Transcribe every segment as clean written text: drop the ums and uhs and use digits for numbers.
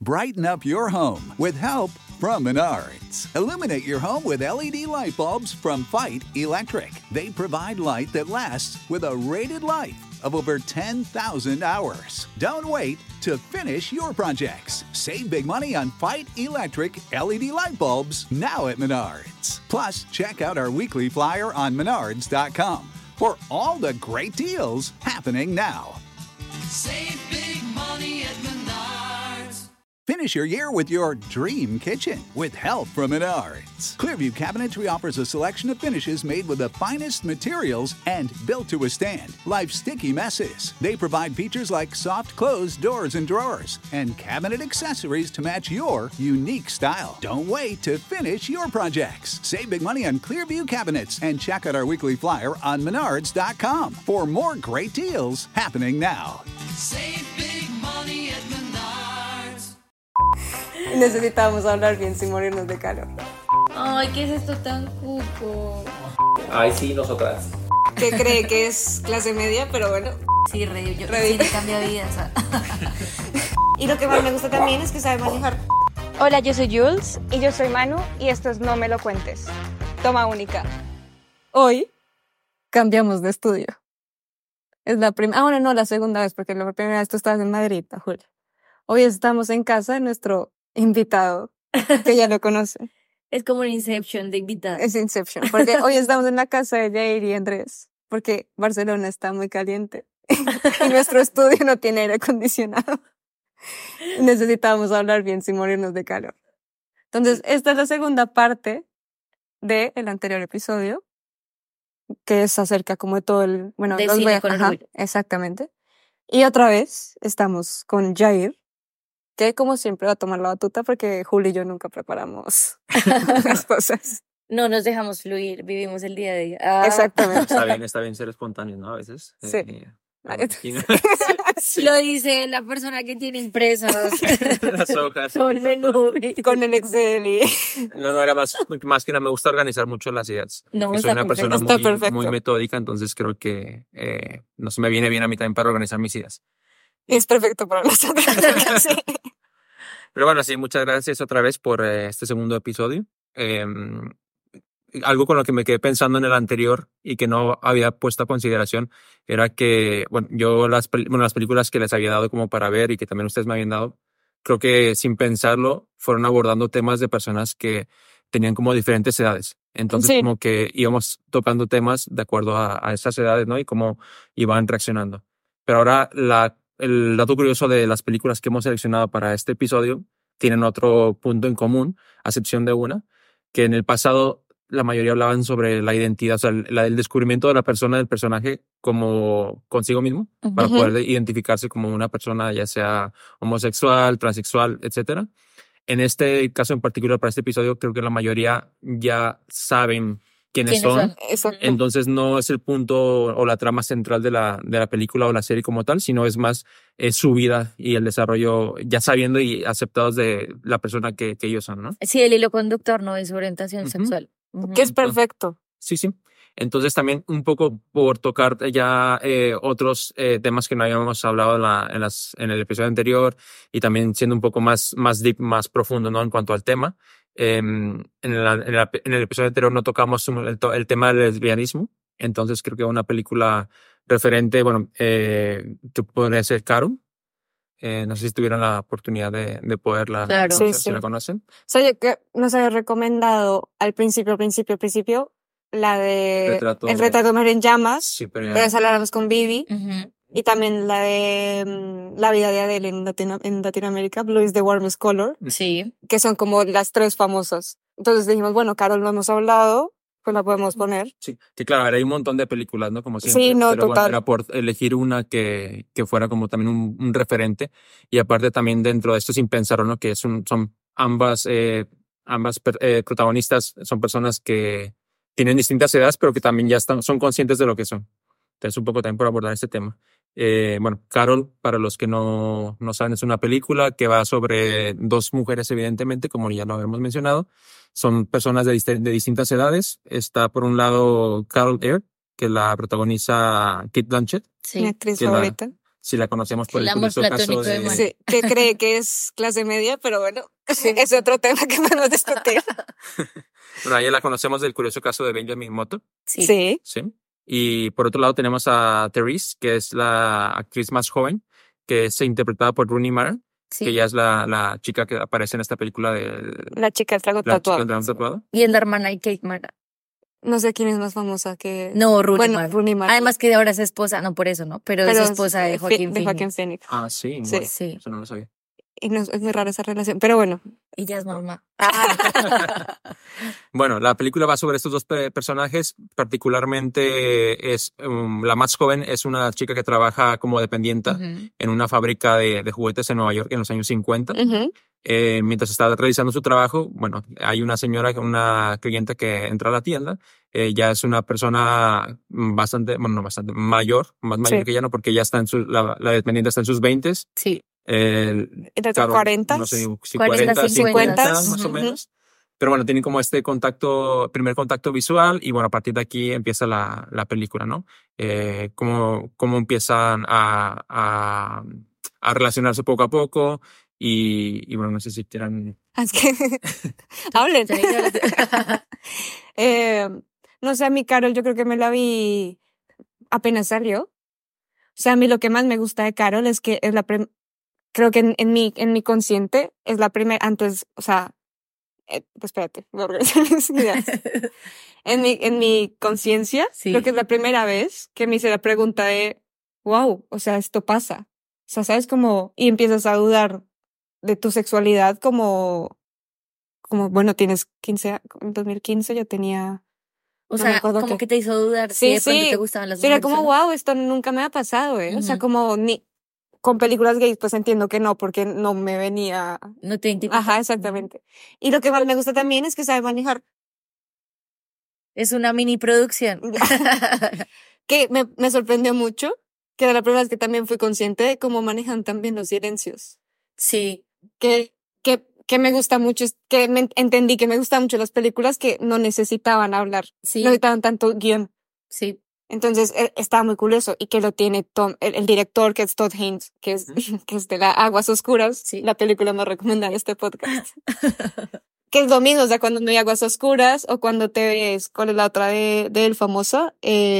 Brighten up your home with help from Menards. Illuminate your home with LED light bulbs from Fight Electric. They provide light that lasts with a rated life of over 10,000 hours. Don't wait to finish your projects. Save big money on Fight Electric LED light bulbs now at Menards. Plus, check out our weekly flyer on menards.com for all the great deals happening now. Save big money at Menards. Finish your year with your dream kitchen with help from Menards. Clearview Cabinetry offers a selection of finishes made with the finest materials and built to withstand life's sticky messes. They provide features like soft closed doors and drawers and cabinet accessories to match your unique style. Don't wait to finish your projects. Save big money on Clearview Cabinets and check out our weekly flyer on menards.com for more great deals happening now. Save big money at Menards. Necesitábamos hablar bien sin morirnos de calor. Ay, ¿qué es esto tan cuco? Ay, sí, nosotras. Que cree que es clase media, pero bueno. Sí, re, yo Re- sí le cambia vidas. Y lo que más me gusta también es que sabe manejar. Hola, yo soy Jules. Y yo soy Manu. Y esto es No Me Lo Cuentes. Toma única. Hoy cambiamos de estudio. Es la primera... Ah, bueno, no, la segunda vez, porque la primera vez tú estabas en Madrid, Julia. Hoy estamos en casa de nuestro invitado, que ya lo conocen. Es como un Inception de invitada. Es Inception, porque hoy estamos en la casa de Jair y Andrés, porque Barcelona está muy caliente y nuestro estudio no tiene aire acondicionado. Necesitábamos hablar bien sin morirnos de calor. Entonces, esta es la segunda parte del anterior episodio, que es acerca como de todo el... Bueno, De los cine voy a- con ajá, orgullo. exactamente. Y otra vez estamos con Jair, que como siempre va a tomar la batuta porque Juli y yo nunca preparamos las cosas. No nos dejamos fluir, vivimos el día a día. Ah, Exactamente. Está bien ser espontáneo, ¿no? A veces. Sí. Lo dice la persona que tiene impresos Las hojas. todo el menú. Con el Excel y... No, era más que nada, me gusta organizar mucho las ideas. No, Y soy está una perfecto. persona Está perfecto. muy metódica, entonces creo que no se me viene bien a mí también para organizar mis ideas. Es perfecto para nosotros. Sí. Pero bueno, sí, muchas gracias otra vez por este segundo episodio. Algo con lo que me quedé pensando en el anterior y que no había puesto a consideración era que, bueno, yo las películas que les había dado como para ver y que también ustedes me habían dado, creo que sin pensarlo fueron abordando temas de personas que tenían como diferentes edades. Entonces Sí. como que íbamos tocando temas de acuerdo a esas edades, ¿no? Y cómo iban reaccionando. Pero ahora el dato curioso de las películas que hemos seleccionado para este episodio tienen otro punto en común, a excepción de una, que en el pasado la mayoría hablaban sobre la identidad, o sea, el descubrimiento de la persona, del personaje como consigo mismo, para Ujú. poder identificarse como una persona ya sea homosexual, transexual, etcétera. En este caso en particular, para este episodio, creo que la mayoría ya saben quiénes ¿Quiénes son. son? Exacto. Entonces no es el punto o la trama central de la película o la serie como tal, sino es más su vida y el desarrollo, ya sabiendo y aceptados de la persona que ellos son, ¿no? Sí, el hilo conductor no es su orientación Ujú. sexual. Ujú. Que es perfecto. Sí, sí. Entonces también un poco por tocar ya otros temas que no habíamos hablado en el episodio anterior y también siendo un poco más deep, más profundo, ¿no? En cuanto al tema. En el episodio anterior no tocamos el tema del lesbianismo, entonces creo que una película referente, bueno, que podría ser Carol. No sé si tuvieron la oportunidad de poderla, Claro. Sí, si sí. la conocen. O sea, yo que nos había recomendado al principio, la de El retrato de Mujer en llamas, Sí, pero ya. pero esa la hablamos con Vivi, Ujú. y también la de La vida de Adele en Latinoamérica, Blue is the warmest color, Sí. que son como las tres famosas. Entonces dijimos, bueno, Carol no hemos hablado, pues la podemos poner. Sí, que claro, hay un montón de películas, ¿no? Como siempre. Sí, no, pero bueno, total. era por elegir una que fuera como también un referente. Y aparte también dentro de esto, sin pensarlo, ¿no? Que son ambas protagonistas, son personas que tienen distintas edades, pero que también ya son conscientes de lo que son. Entonces, un poco también por abordar este tema. Bueno, Carol, para los que no saben, es una película que va sobre dos mujeres, evidentemente, como ya lo habíamos mencionado. Son personas de distintas edades. Está, por un lado, Carol Air, que la protagoniza Kate Blanchett. Mi Sí. actriz Que favorita. si la conocemos por El el amor curioso caso platónico de de... Manu. Sí, que cree que es clase media, pero bueno, es otro tema que podemos discutir. Bueno, a ella la conocemos del curioso caso de Benjamin Motto, Sí. Sí. ¿sí? Y por otro lado tenemos a Therese, que es la actriz más joven, que es interpretada por Rooney Mara, Sí. que ella es la chica que aparece en esta película de La chica del trago La chica tatuado. del dragón tatuado. Y es la hermana de Kate Mara. No sé quién es más famosa que... No, Rooney Bueno, Mara. Rooney Mara. Además que ahora es esposa, no por eso, ¿no? Pero es esposa de Joaquín de Phoenix. Joaquín Phoenix. Ah, sí, Sí. bueno, Sí. eso no lo sabía. Y no, es muy rara esa relación, pero bueno. Y ya es mamá. Bueno, la película va sobre estos dos personajes, particularmente es la más joven, es una chica que trabaja como dependienta Ujú. en una fábrica de juguetes en Nueva York en los años 50. Ujú. Mientras está realizando su trabajo, bueno, hay una señora, una cliente que entra a la tienda. Ya es una persona bastante, bueno, no bastante, mayor, más mayor Sí. que ella, no, porque ya está en la dependiente está en sus 20s. Sí. Entre Claro, 40. no sé si 40, 40, 50, más o Ujú. menos. Pero bueno, tienen como este primer contacto visual y bueno, a partir de aquí empieza la película, ¿no? Cómo empiezan a relacionarse poco a poco y bueno, no sé si quieran... Es que hablen. Sí, ya lo sé. No sé, a mí Carol yo creo que me la vi apenas salió. O sea, a mí lo que más me gusta de Carol es que es creo que en mi consciente es la primera, antes, o sea, pues espérate, voy a organizar mis ideas. En mi conciencia, Sí. creo que es la primera vez que me hice la pregunta de, wow, o sea, esto pasa. O sea, ¿sabes cómo? Y empiezas a dudar de tu sexualidad como bueno, tienes 15, en 2015 yo tenía, O no me sea, acuerdo como qué. que te hizo dudar si Sí, de pronto sí. te gustaban las Sí, era mujeres como, o no. wow, esto nunca me ha pasado, ¿eh? O sea, Ujú. como ni con películas gays, pues entiendo que no, porque no me venía. No te identificas. Ajá, exactamente. Y lo que más me gusta también es que sabe manejar. Es una mini producción. Que me sorprendió mucho, que de la primera vez que también fui consciente de cómo manejan también los silencios. Sí. Que me gusta mucho, es que entendí que me gustan mucho las películas que no necesitaban hablar, Sí. no necesitaban tanto guión. Sí. Entonces estaba muy curioso y que lo tiene el director, que es Todd Haynes, que es, que es de la Aguas Oscuras, Sí. la película más recomendada en este podcast. Que es lo mismo, o sea, cuando no hay Aguas Oscuras o cuando te ves, ¿cuál es la otra de él famosa?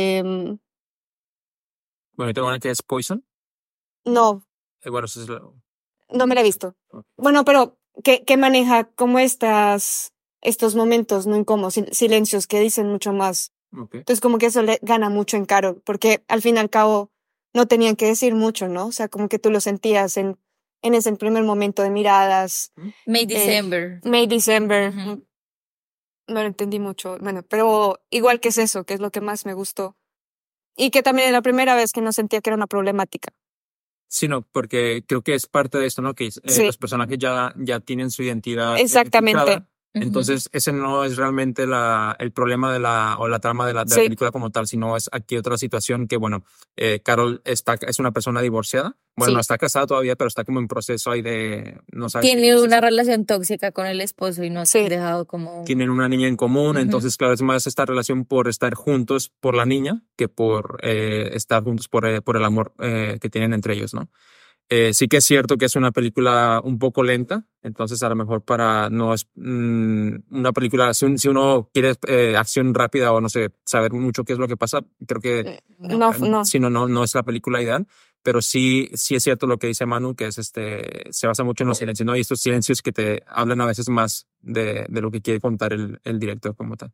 Bueno, tengo una que es Poison. No, Bueno, eso es no me la he visto. Ok. Bueno, pero que maneja como estos momentos no incómodos, silencios que dicen mucho más. ok. Entonces como que eso le gana mucho en Carol, porque al fin y al cabo no tenían que decir mucho, ¿no? O sea, como que tú lo sentías en ese primer momento de miradas. May December. May December. Ujú. No lo entendí mucho. Bueno, pero igual que es eso, que es lo que más me gustó. Y que también es la primera vez que no sentía que era una problemática. Sí, no, porque creo que es parte de esto, ¿no? Que Sí. los personajes ya tienen su identidad. Exactamente. identificada. Ujú. Entonces, ese no es realmente el problema o la trama de la Sí. película como tal, sino es aquí otra situación que, bueno, Carol es una persona divorciada. Bueno, Sí. no está casada todavía, pero está como en proceso ahí de, no sabe. Tiene una relación tóxica con el esposo y no Sí. se ha dejado como... Tienen una niña en común, Ujú. entonces, claro, es más esta relación por estar juntos por la niña que por estar juntos por el amor que tienen entre ellos, ¿no? Sí que es cierto que es una película un poco lenta, entonces a lo mejor no es una película, si uno quiere acción rápida o no sé, saber mucho qué es lo que pasa, creo que No. si no es la película ideal, pero sí es cierto lo que dice Manu, que es se basa mucho en los silencios, ¿no? Y estos silencios que te hablan a veces más de lo que quiere contar el director como tal.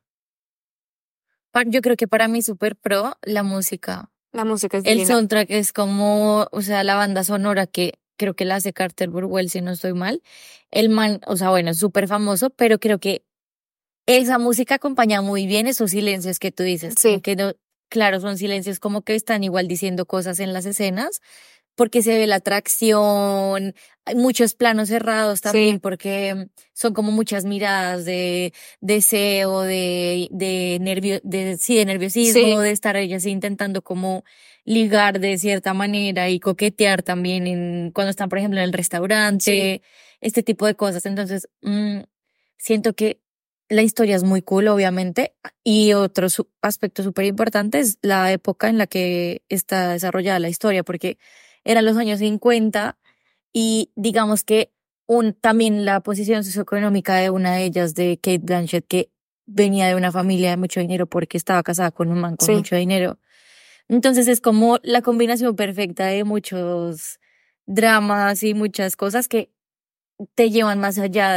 Yo creo que para mí súper pro la música. La música es El divina. soundtrack es como, o sea, la banda sonora que creo que la hace Carter Burwell, si no estoy mal. El man, o sea, bueno, es súper famoso, pero creo que esa música acompaña muy bien esos silencios que tú dices. Sí. Como que no, claro, son silencios como que están igual diciendo cosas en las escenas, porque se ve la atracción, hay muchos planos cerrados también, Sí. porque son como muchas miradas de deseo, de nerviosismo, Sí. de estar ellas intentando como ligar de cierta manera y coquetear también cuando están, por ejemplo, en el restaurante, este tipo de cosas. Entonces, siento que la historia es muy cool, obviamente, y otro aspecto súper importante es la época en la que está desarrollada la historia, porque eran los años 50 y digamos que también la posición socioeconómica de una de ellas, de Kate Blanchett, que venía de una familia de mucho dinero porque estaba casada con un man con Sí. mucho dinero. Entonces es como la combinación perfecta de muchos dramas y muchas cosas que te llevan más allá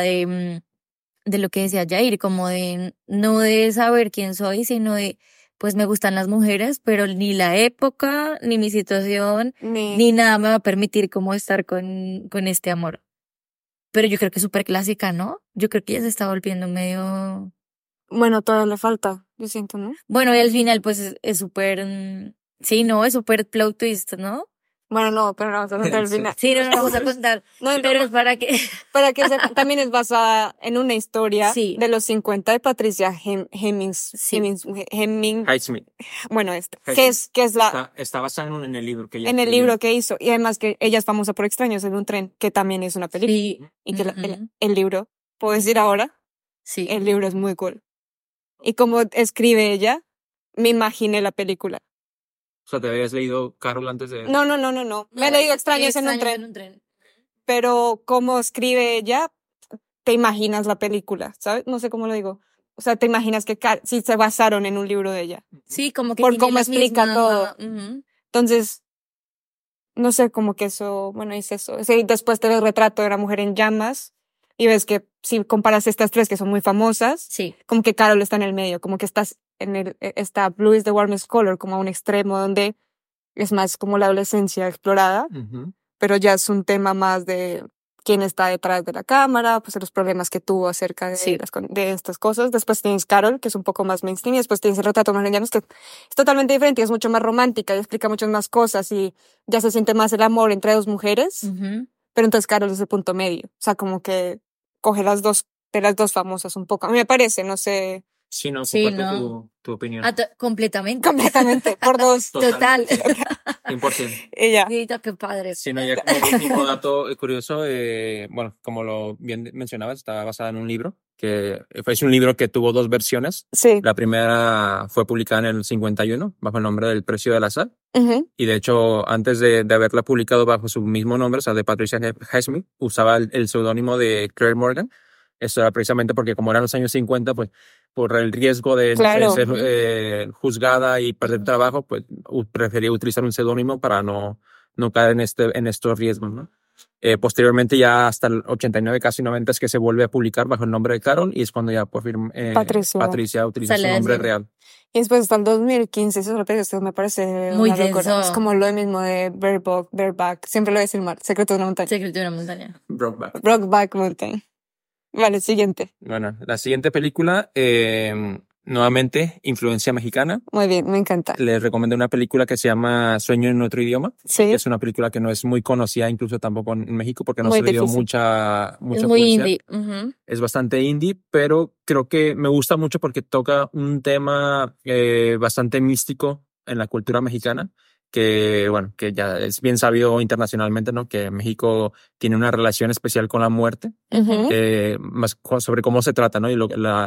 de lo que decía Jair, como de no de saber quién soy, sino de pues me gustan las mujeres, pero ni la época, ni mi situación, ni nada me va a permitir como estar con este amor. Pero yo creo que es súper clásica, ¿no? Yo creo que ya se está volviendo medio... Bueno, todavía le falta, yo siento, ¿no? Bueno, y al final pues es súper... sí, no, es súper plot twist, ¿no? Bueno, no, pero no vamos a contar el Sí. final. Sí, no nos vamos a contar. No, no, Pero es para que... para que sepan, también es basada en una historia Sí. de los 50 de Patricia Hemmings. Sí. Highsmith. Bueno, Highsmith. que es la, Está basada en el libro que ella en el escribió. libro que hizo. Y además que ella es famosa por Extraños en un tren, que también es una película. Sí. Y que Ujú. el libro, ¿puedo decir ahora? Sí. El libro es muy cool. Y como escribe ella, me imaginé la película. O sea, ¿te habías leído Carol antes de...? No. Me he leído Extraños en un tren. Pero como escribe ella, te imaginas la película, ¿sabes? No sé cómo lo digo. O sea, te imaginas que si se basaron en un libro de ella. Sí, como que Por tiene cómo las explica mismas- todo. Ujú. Entonces, no sé, como que eso, bueno, es eso. Sí, después te ves el retrato de una mujer en llamas y ves que si comparas estas tres que son muy famosas, Sí. como que Carol está en el medio, como que está Blue is the warmest color, como a un extremo donde es más como la adolescencia explorada, Ujú. pero ya es un tema más de quién está detrás de la cámara, pues los problemas que tuvo acerca de, Sí. de estas cosas. Después tienes Carol, que es un poco más mainstream, y después tienes el retrato de Marlene Llanos, que es totalmente diferente y es mucho más romántica y explica muchas más cosas y ya se siente más el amor entre dos mujeres, Ujú. pero entonces Carol es el punto medio. O sea, como que coge de las dos famosas un poco. A mí me parece, no sé, Sí, no, Sí, comparto no. tu opinión. Completamente. completamente, por dos. Total. 100%. Ella. Sí, qué padre. Sí, no, ya como último dato curioso, bueno, como lo bien mencionabas, está basada en un libro, que es un libro que tuvo dos versiones. Sí. La primera fue publicada en el 51, bajo el nombre del Precio de la Sal. Ujú. Y de hecho, antes de haberla publicado bajo su mismo nombre, o sea, de Patricia Highsmith, usaba el seudónimo de Claire Morgan. Eso era precisamente porque como eran los años 50, pues por el riesgo de Claro. ser juzgada y perder trabajo, pues prefería utilizar un seudónimo para no caer en estos riesgos, ¿no? Posteriormente, ya hasta el 89, casi 90, es que se vuelve a publicar bajo el nombre de Carol y es cuando ya por fin Patricia. utiliza Sale su a nombre decir. real. Y después hasta el 2015, eso es lo que esto me parece Muy una locura. denso. Es como lo mismo de Bareback, siempre lo voy a decir mal, Secreto de una montaña. Secreto de una montaña. Brokeback. Brokeback Mountain. Vale, siguiente. Bueno, la siguiente película, nuevamente, influencia mexicana. Muy bien, me encanta. Les recomiendo una película que se llama Sueño en otro idioma. Sí, Es una película que no es muy conocida, incluso tampoco en México, porque no Muy se le dio difícil. mucha Es muy publicidad. indie. Ujú. Es bastante indie, pero creo que me gusta mucho porque toca un tema bastante místico en la cultura mexicana, que bueno, que ya es bien sabido internacionalmente, ¿no? Que México tiene una relación especial con la muerte, Ujú. más sobre cómo se trata, ¿no? Y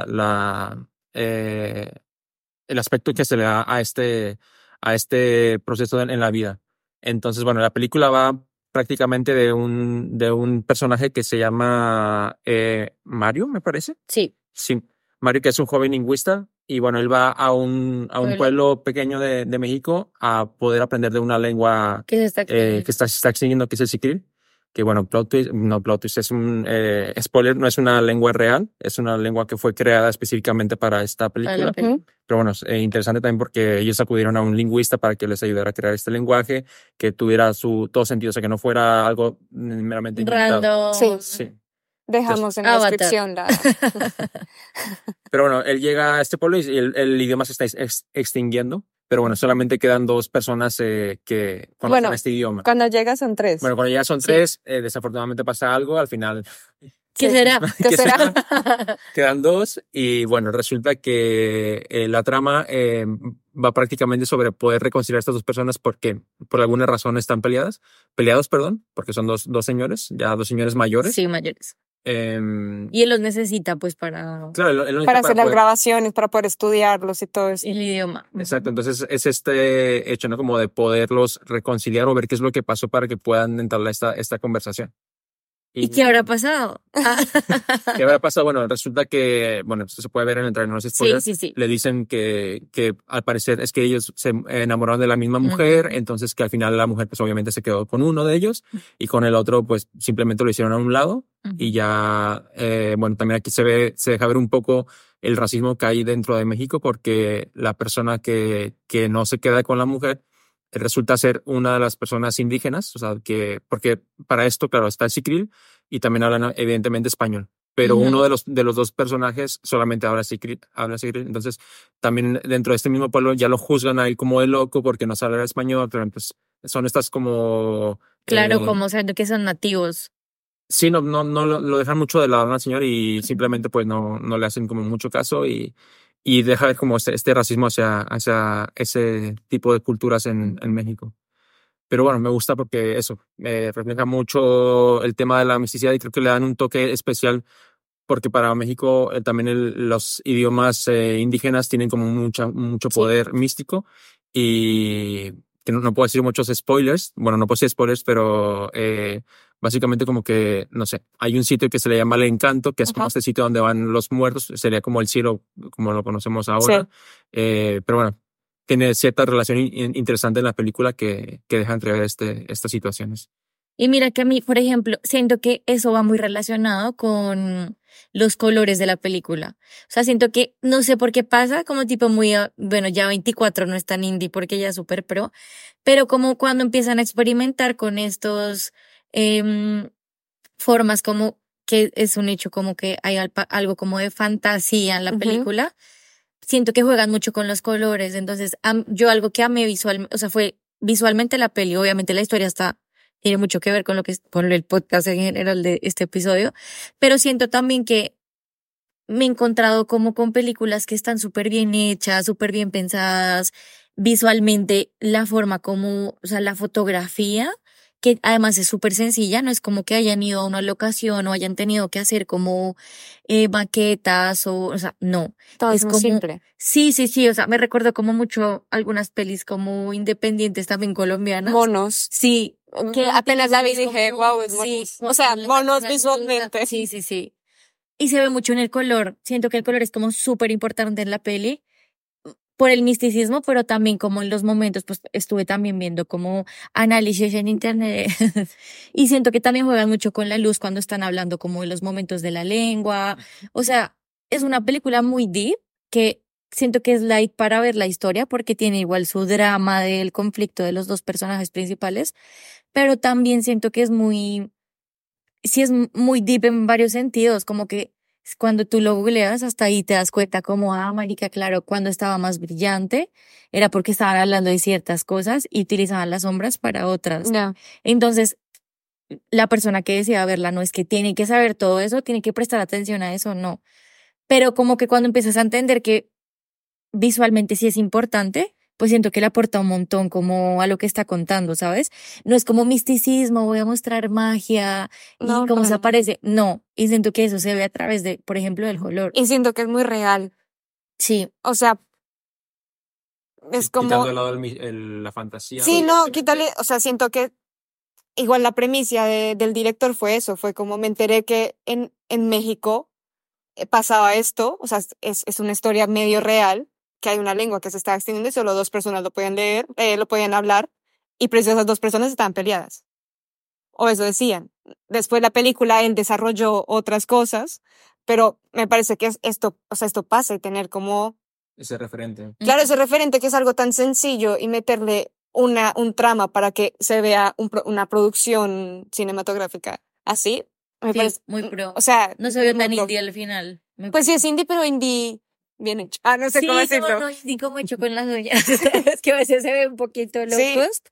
el aspecto que se le da a este proceso en la vida. Entonces, bueno, la película va prácticamente de un personaje que se llama Mario, me parece. Sí. Sí, Mario, que es un joven lingüista, y bueno, él va a un pueblo pequeño de México a poder aprender de una lengua ¿Qué se está que se está extinguiendo, que es el siquil. Que bueno, plot twist, es un spoiler, no es una lengua real, es una lengua que fue creada específicamente para esta película. Ujú. Pero bueno, es interesante también porque ellos acudieron a un lingüista para que les ayudara a crear este lenguaje, que tuviera todo sentido, o sea, que no fuera algo meramente inventado. Random. Sí. Sí. Dejamos en la Avatar. descripción la... Pero bueno, él llega a este pueblo y el idioma se está extinguiendo. Pero bueno, solamente quedan dos personas que conocen Bueno, este idioma. Cuando llegas son tres. Bueno, cuando ya son Sí. tres, desafortunadamente pasa algo. Al final ¿Qué Sí. será? ¿Qué ¿qué será? quedan dos. Y bueno, resulta que la trama va prácticamente sobre poder reconciliar a estas dos personas porque por alguna razón están peleados, porque son dos señores, ya dos señores mayores. Sí, mayores. Y él los necesita pues para Claro, él lo Para necesita hacer las poder- grabaciones, para poder estudiarlos y todo eso. el idioma. Exacto, entonces es este hecho, ¿no? Como de poderlos reconciliar o ver qué es lo que pasó para que puedan entablar esta conversación. ¿Y qué habrá pasado? ¿Qué habrá pasado? Bueno, resulta que, bueno, esto se puede ver en el trailer, no es Sí, spoiler. sí, sí. Le dicen que al parecer es que ellos se enamoraron de la misma mujer, entonces que al final la mujer pues obviamente se quedó con uno de ellos y con el otro pues simplemente lo hicieron a un lado y ya, bueno, también aquí se deja ver un poco el racismo que hay dentro de México porque la persona que no se queda con la mujer resulta ser una de las personas indígenas, o sea, porque para esto, claro, está el Sicril y también hablan evidentemente español, pero uno de los dos personajes solamente habla Sicril, entonces también dentro de este mismo pueblo ya lo juzgan a él como de loco porque no sabe hablar español, pero pues son estas como... Claro, como sabiendo que son nativos. Sí, no lo dejan mucho de lado al señor y simplemente pues no le hacen como mucho caso y deja ver como este racismo hacia ese tipo de culturas en México. Pero bueno, me gusta porque eso, refleja mucho el tema de la misticidad y creo que le dan un toque especial porque para México también los idiomas indígenas tienen como mucho poder místico y que no puedo decir muchos spoilers, bueno, no puedo decir spoilers, pero básicamente como que, no sé, hay un sitio que se le llama El Encanto, que es como este sitio donde van los muertos, sería como el cielo como lo conocemos ahora, pero bueno, tiene cierta relación interesante en la película que deja entrever estas situaciones. Y mira que a mí, por ejemplo, siento que eso va muy relacionado con los colores de la película. O sea, siento que no sé por qué pasa, como tipo muy, bueno, ya 24 no es tan indie porque ya es súper pro, pero como cuando empiezan a experimentar con estos formas como que es un hecho como que hay algo como de fantasía en la película, siento que juegan mucho con los colores. Entonces, yo algo que amé visualmente, o sea, fue visualmente la peli, obviamente la historia tiene mucho que ver con con el podcast en general de este episodio, pero siento también que me he encontrado como con películas que están súper bien hechas, súper bien pensadas, visualmente la forma como, o sea, la fotografía, que además es súper sencilla, no es como que hayan ido a una locación o hayan tenido que hacer como maquetas o sea, no. Todo Es es muy como, simple. sí, o sea, me recuerdo como mucho algunas pelis como independientes también colombianas. Monos. Sí, Que apenas la vi dije, como- wow, es sí, monos. O sea, monos la- visualmente. Sí. Y se ve mucho en el color. Siento que el color es como súper importante en la peli por el misticismo, pero también como en los momentos, pues estuve también viendo como análisis en internet y siento que también juegan mucho con la luz cuando están hablando como de los momentos de la lengua. O sea, es una película muy deep que siento que es light para ver la historia porque tiene igual su drama del conflicto de los dos personajes principales, pero también siento que sí es muy deep en varios sentidos, como que cuando tú lo googleas hasta ahí te das cuenta como, marica, claro, cuando estaba más brillante era porque estaban hablando de ciertas cosas y utilizaban las sombras para otras. No. Entonces, la persona que decida verla no es que tiene que saber todo eso, tiene que prestar atención a eso, no. Pero como que cuando empiezas a entender que visualmente sí es importante, pues siento que le aporta un montón como a lo que está contando, ¿sabes? No es como misticismo, voy a mostrar magia y No, cómo se no. aparece. No, y siento que eso se ve a través de, por ejemplo, del color. Y siento que es muy real. Sí, O sea, es como... Quitando de lado la fantasía. Sí, no, quítale, o sea, siento que igual la premisa del director fue eso, fue como me enteré que en México pasaba esto, o sea, es una historia medio real, que hay una lengua que se está extinguiendo y solo 2 personas lo pueden leer, lo pueden hablar, y pues esas 2 personas estaban peleadas. O eso decían. Después la película, él desarrolló otras cosas, pero me parece que esto, o sea, esto pasa y tener como, Ese referente. claro, ese referente que es algo tan sencillo y meterle un trama para que se vea una producción cinematográfica así, me sí, parece, muy pro. o sea, No se vio tan muy pro. indie al final. Pues sí es indie, pero indie bien hecho. No sé Sí, cómo decirlo. no indie como hecho con las uñas. Es que a veces se ve un poquito low Sí. cost,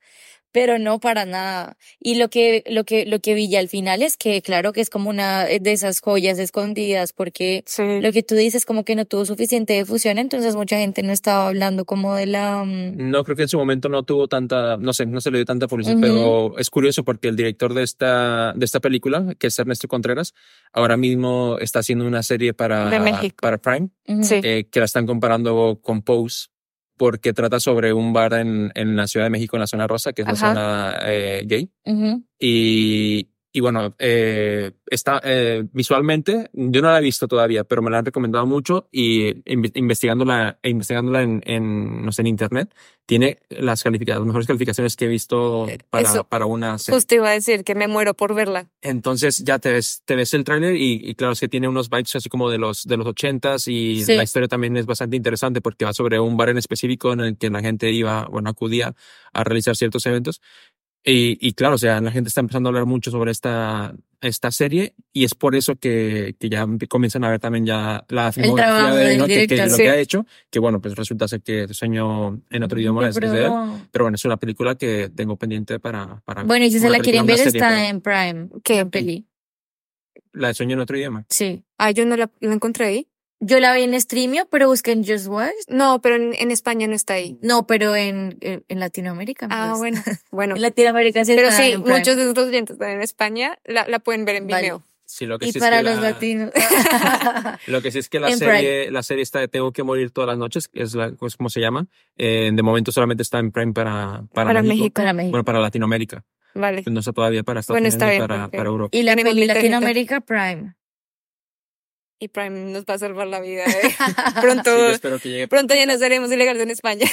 Pero no para nada. Y lo que vi ya al final es que, claro, que es como una de esas joyas escondidas, porque Sí. lo que tú dices como que no tuvo suficiente difusión, entonces mucha gente no estaba hablando como de la... No, creo que en su momento no tuvo tanta, no sé, no se le dio tanta publicidad, Ujú. pero es curioso porque el director de esta película, que es Ernesto Contreras, ahora mismo está haciendo una serie De para México. Prime, Ujú. Sí. que la están comparando con Pose, porque trata sobre un bar en la Ciudad de México, en la zona rosa, que es la Ajá. zona gay. Ujú. Y bueno, está visualmente, yo no la he visto todavía, pero me la han recomendado mucho y investigándola no sé, en internet, tiene las mejores calificaciones que he visto Eso. para una serie. Justo iba a decir que me muero por verla. Entonces ya te ves el tráiler y claro, es que tiene unos vibes así como de los 80s y Sí. la historia también es bastante interesante porque va sobre un bar en específico en el que la gente acudía a realizar ciertos eventos. Y claro, o sea, la gente está empezando a hablar mucho sobre esta serie y es por eso que ya comienzan a ver también ya la filmografía trabajo de del ¿no? que director, lo sí. que ha hecho, que bueno, pues resulta ser que Sueño en otro idioma es de él. Pero bueno, es una película que tengo pendiente para Bueno, y si se una la quieren película, ver, una serie, está perdón. en Prime. ¿Qué? La peli. La de Sueño en otro idioma. Sí. Ah, yo no la encontré ahí. Yo la vi en Streamio, pero busqué en Just Watch. No, pero en España no está ahí. No, pero en Latinoamérica. Ah, pues. bueno. Bueno. En Latinoamérica sí Pero está sí, en Prime. muchos de nuestros oyentes están en España, la pueden ver en Vale. Vimeo. Sí, lo que Y sí para es que los latinos. lo que sí es que En la serie está de Tengo que morir todas las noches, que es pues, como se llama. De momento solamente está en Prime para Para México. Para México. Bueno, para Latinoamérica. Vale. No está todavía para Estados Bueno, Unidos está ni bien, para porque- Europa. Y la Tenemos peli mi tarjeta. Latinoamérica Prime. Y Prime nos va a salvar la vida. Sí, Pronto, yo espero que llegue. pronto ya no seremos ilegales en España.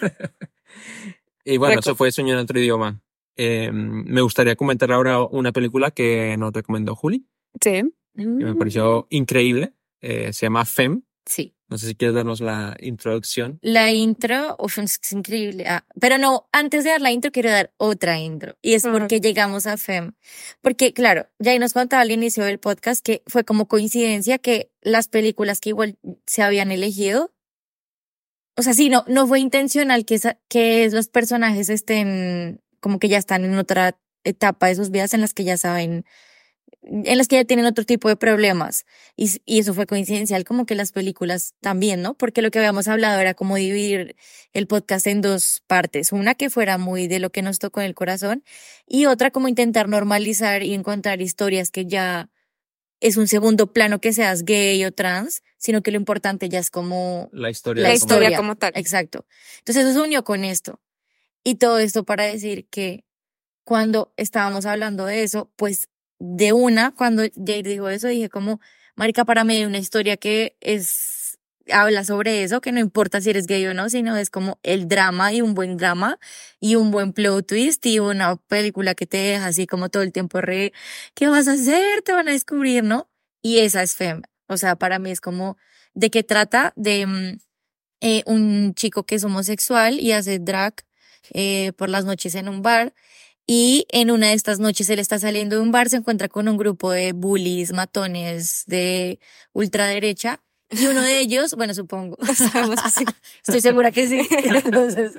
Y bueno, Reco. eso fue Sueño en otro idioma. Me gustaría comentar ahora una película que nos recomendó Juli, Sí. que me pareció increíble. Se llama Femme. Sí. No sé si quieres darnos la introducción. La intro, uf, es increíble. Ah, pero no, antes de dar la intro, quiero dar otra intro. Y es Ajá. porque llegamos a FEM. Porque, claro, ya nos contaba al inicio del podcast que fue como coincidencia que las películas que igual se habían elegido, o sea, sí, no fue intencional que los personajes estén, como que ya están en otra etapa de sus vidas en las que ya saben, en las que ya tienen otro tipo de problemas. Y eso fue coincidencial, como que las películas también, ¿no? Porque lo que habíamos hablado era como dividir el podcast en dos partes. Una que fuera muy de lo que nos tocó en el corazón y otra como intentar normalizar y encontrar historias que ya es un segundo plano que seas gay o trans, sino que lo importante ya es como La historia. La de historia cómo- como tal. Exacto. Entonces eso se unió con esto. Y todo esto para decir que cuando estábamos hablando de eso, pues de una, cuando Jade dijo eso, dije como, marica, para mí hay una historia que habla sobre eso, que no importa si eres gay o no, sino es como el drama y un buen drama y un buen plot twist y una película que te deja así como todo el tiempo ¿qué vas a hacer? Te van a descubrir, ¿no? Y esa es Femme. O sea, para mí es como, ¿de qué trata? De un chico que es homosexual y hace drag por las noches en un bar. Y en una de estas noches él está saliendo de un bar, se encuentra con un grupo de bullies, matones de ultraderecha. Y uno de ellos, bueno, supongo, Sabemos que sí. estoy segura que sí. Entonces,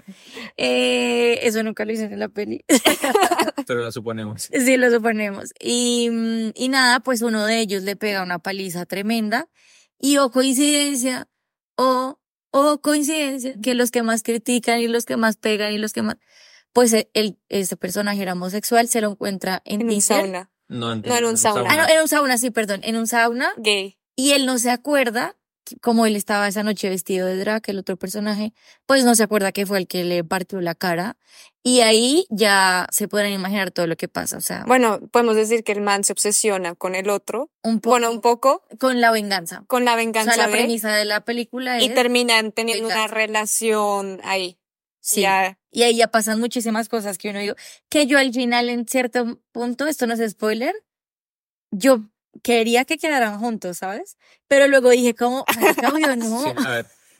eso nunca lo dicen en la peli. Pero la suponemos. Sí, lo suponemos. Y nada, pues uno de ellos le pega una paliza tremenda. Y coincidencia, o coincidencia, que los que más critican y los que más pegan y los que más... Pues ese personaje era homosexual, se lo encuentra en En un Tinder. sauna. No, era un sauna. Ah, no, en un sauna, sí, perdón, en un sauna. Gay. Y él no se acuerda, como él estaba esa noche vestido de drag, el otro personaje, pues no se acuerda que fue el que le partió la cara. Y ahí ya se podrán imaginar todo lo que pasa, o sea, Bueno, podemos decir que el man se obsesiona con el otro. un poco Bueno, un poco con la venganza. con la O venganza sea, la de... premisa de la película Y es... terminan teniendo una venganza. relación ahí. Sí. Ya. Y ahí ya pasan muchísimas cosas que uno digo, que yo al final en cierto punto, esto no es spoiler, yo quería que quedaran juntos, ¿sabes? Pero luego dije como, ay, cambio, no. Sí, a ver,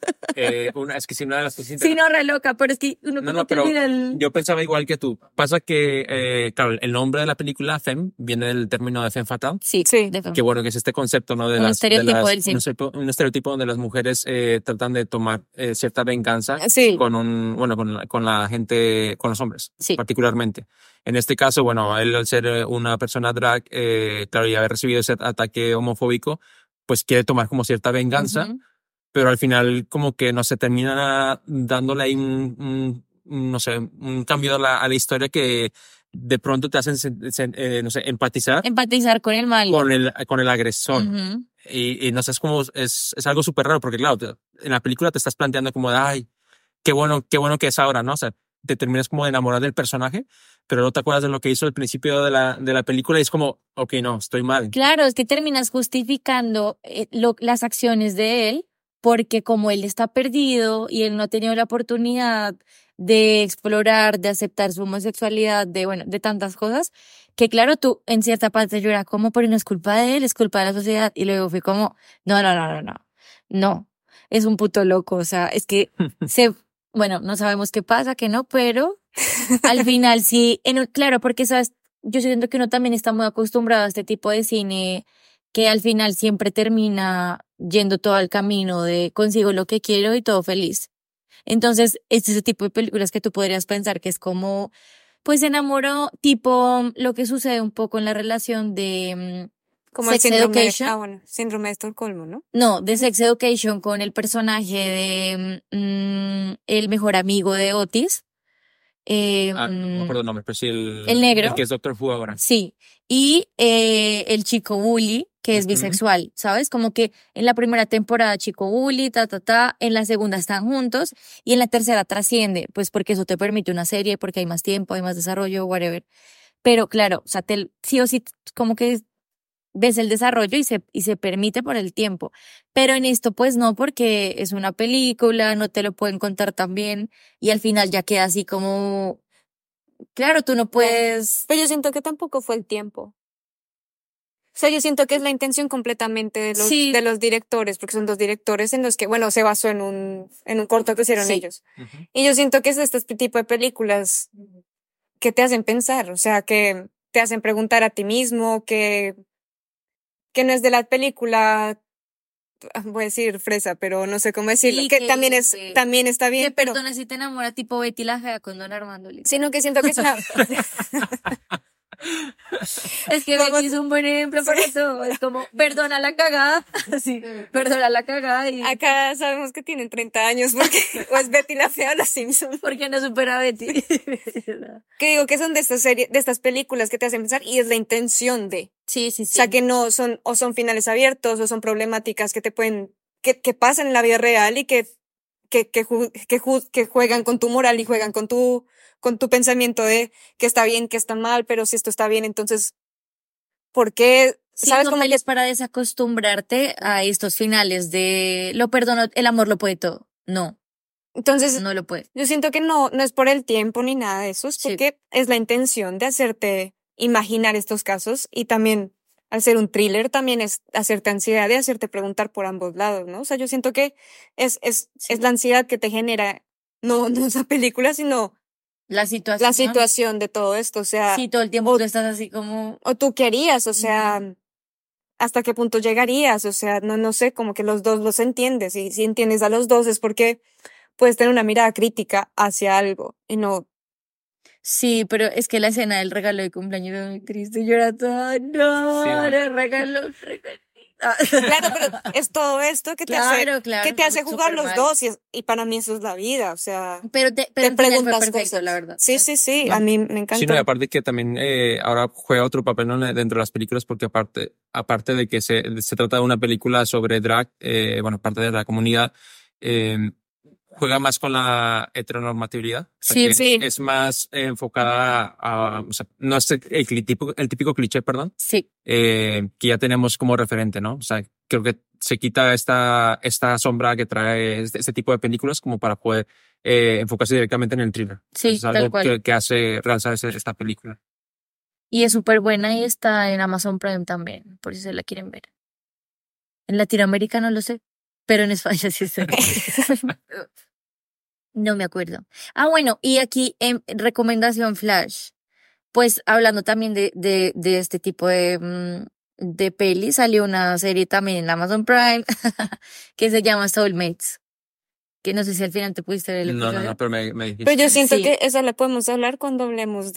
Es que si una de las cosas Sí, no, re loca, pero es que uno No, como que pero olvida el... yo pensaba igual que tú. Pasa que, claro, el nombre de la película, Femme, viene del término de femme fatale. Sí, Sí. de Que bueno, que es este concepto, ¿no? De Un las, estereotipo del sí. un estereotipo donde las mujeres tratan de tomar cierta venganza Sí. con la gente, con los hombres, Sí. particularmente. En este caso, bueno, él al ser una persona drag, claro, y haber recibido ese ataque homofóbico, pues quiere tomar como cierta venganza. Ujú. Pero al final como que no se termina dándole ahí no sé, un cambio a la historia que de pronto te hacen, no sé, empatizar Empatizar con el mal. con el agresor. Ujú. Y no sé, es como, es algo súper raro porque claro, en la película te estás planteando como de, ay, qué bueno que es ahora, ¿no? O sea, te terminas como de enamorar del personaje, pero no te acuerdas de lo que hizo al principio de la película y es como, ok, no, estoy mal. Claro, es que terminas justificando las acciones de él porque como él está perdido y él no ha tenido la oportunidad de explorar, de aceptar su homosexualidad, de tantas cosas, que claro, tú en cierta parte yo era como, pero no es culpa de él, es culpa de la sociedad. Y luego fui como, no, es un puto loco, o sea, es que bueno, no sabemos qué pasa, que no, pero al final sí, claro, porque sabes, yo siento que uno también está muy acostumbrado a este tipo de cine que al final siempre termina yendo todo el camino de consigo lo que quiero y todo feliz. Entonces, es ese tipo de películas que tú podrías pensar que es como, pues se enamoró, tipo lo que sucede un poco en la relación de Como el Sex síndrome, Education. bueno, síndrome de Estocolmo, ¿no? No, de Sex Education con el personaje de el mejor amigo de Otis. No me acuerdo el nombre, pero sí El negro. el que es Doctor Who ahora. Sí, y el chico bully, que es Ujú. bisexual, ¿sabes? Como que en la primera temporada chico bully, en la segunda están juntos y en la tercera trasciende, pues porque eso te permite una serie, porque hay más tiempo, hay más desarrollo, whatever. Pero claro, o sea, sí o sí, como que ves el desarrollo y se permite por el tiempo. Pero en esto, pues no, porque es una película, no te lo pueden contar tan bien y al final ya queda así como, claro, tú no puedes... Pero yo siento que tampoco fue el tiempo. O sea, yo siento que es la intención completamente Sí. de los directores, porque son dos directores en los que, bueno, se basó en un corto que hicieron Sí. ellos. Ujú. Y yo siento que es este tipo de películas que te hacen pensar, o sea, que te hacen preguntar a ti mismo, que no es de la película, voy a decir fresa, pero no sé cómo decirlo, Sí, que que- también está Que bien, pero perdona si te enamora tipo Betty la Fea con Don Armando. Lito. sino que siento que es una, Es que Vamos- Betty es un buen ejemplo para eso. Es como, perdona la cagada. Sí, perdona la cagada y... acá sabemos que tienen 30 años porque o es Betty la fea o los Simpsons. ¿Por qué no supera a Betty? Que digo que son de estas series, de estas películas que te hacen pensar y es la intención de, Sí, sí, o sí. sea, que no son, o son finales abiertos o son problemáticas que te pueden, que pasan en la vida real y que juegan con tu moral y juegan con tu pensamiento de que está bien, que está mal, pero si esto está bien, entonces, ¿por qué? Sí, ¿Sabes son cómo que pelis para desacostumbrarte a estos finales de lo perdono, el amor lo puede todo. No, entonces no lo puede. yo siento que no es por el tiempo ni nada de eso, es Sí. porque es la intención de hacerte imaginar estos casos y también al ser un thriller también es hacerte ansiedad y hacerte preguntar por ambos lados, ¿no? O sea, yo siento que es la ansiedad que te genera, no esa película, sino La situación. la situación de todo esto, o sea, Sí, todo el tiempo o- tú estás así como... o tú querías, o sea, hasta qué punto llegarías, o sea, no sé, como que los dos los entiendes y si entiendes a los dos es porque puedes tener una mirada crítica hacia algo y no. Sí, pero es que la escena del regalo de cumpleaños es muy triste. Yo era toda, no, Sí, bueno. el regalo. Claro, pero es todo esto que te hace, Claro, claro, que te hace no, jugar súper los mal. dos y para mí eso es la vida, o sea, Pero te al final preguntas fue perfecto, cosas. la verdad. Sí, sí, sí, No. a mí me Sí, no, y encanta. aparte que también ahora juega otro papel, ¿no? Dentro de las películas, porque aparte de que se trata de una película sobre drag, bueno, parte de la comunidad, eh, juega más con la heteronormatividad. O sea, Sí, que sí. es más enfocada o sea, no es el típico cliché, perdón, Sí, que ya tenemos como referente, ¿no? O sea, creo que se quita esta sombra que trae este tipo de películas como para poder enfocarse directamente en el thriller. Sí, Es tal algo cual. que hace realzar esta película. y es súper buena y está en Amazon Prime también, por si se la quieren ver. En Latinoamérica no lo sé. Pero en España sí está. No me acuerdo. Ah, bueno, y aquí en recomendación Flash. Pues hablando también de este tipo de pelis, salió una serie también en Amazon Prime que se llama Soulmates. Que no sé si al final te pudiste ver el No, episodio. pero me dijiste. Pero yo siento Sí. que esa la podemos hablar cuando hablemos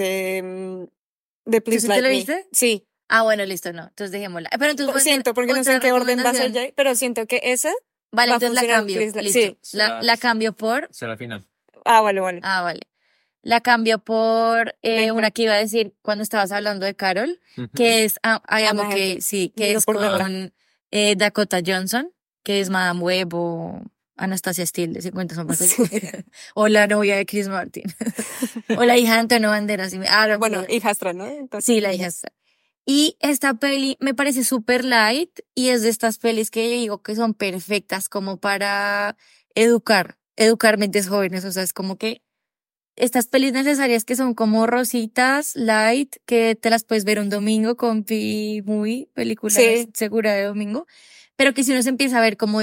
de Please sí Like te lo Me. viste? Sí. Ah, bueno, listo, no. Entonces dejémosla. Pero entonces Lo siento, porque no sé en otra qué orden va a ser recomendación. ya, pero siento que esa Vale, va a entonces la funcionar. cambio. Please Like- Listo. Sí. La cambio por. Será al final. Ah, vale. Ah, vale. La cambio por Venga. una que iba a decir cuando estabas hablando de Carol, Ujú. que es I Am Anna Okay, Hathaway. sí, que Digo es por verla. con Dakota Johnson, que es Madame Web o Anastasia Steele de 50 sombras de Grey. O la novia de Chris Martin. O la hija de Antonio Banderas. Bueno, hijastra, ¿no? Entonces, sí, la hijastra. Y esta peli me parece súper light y es de estas pelis que yo digo que son perfectas como para educar mentes jóvenes. O sea, es como que estas pelis necesarias que son como rositas, light, que te las puedes ver un domingo con muy película Sí. segura de domingo, pero que si uno se empieza a ver como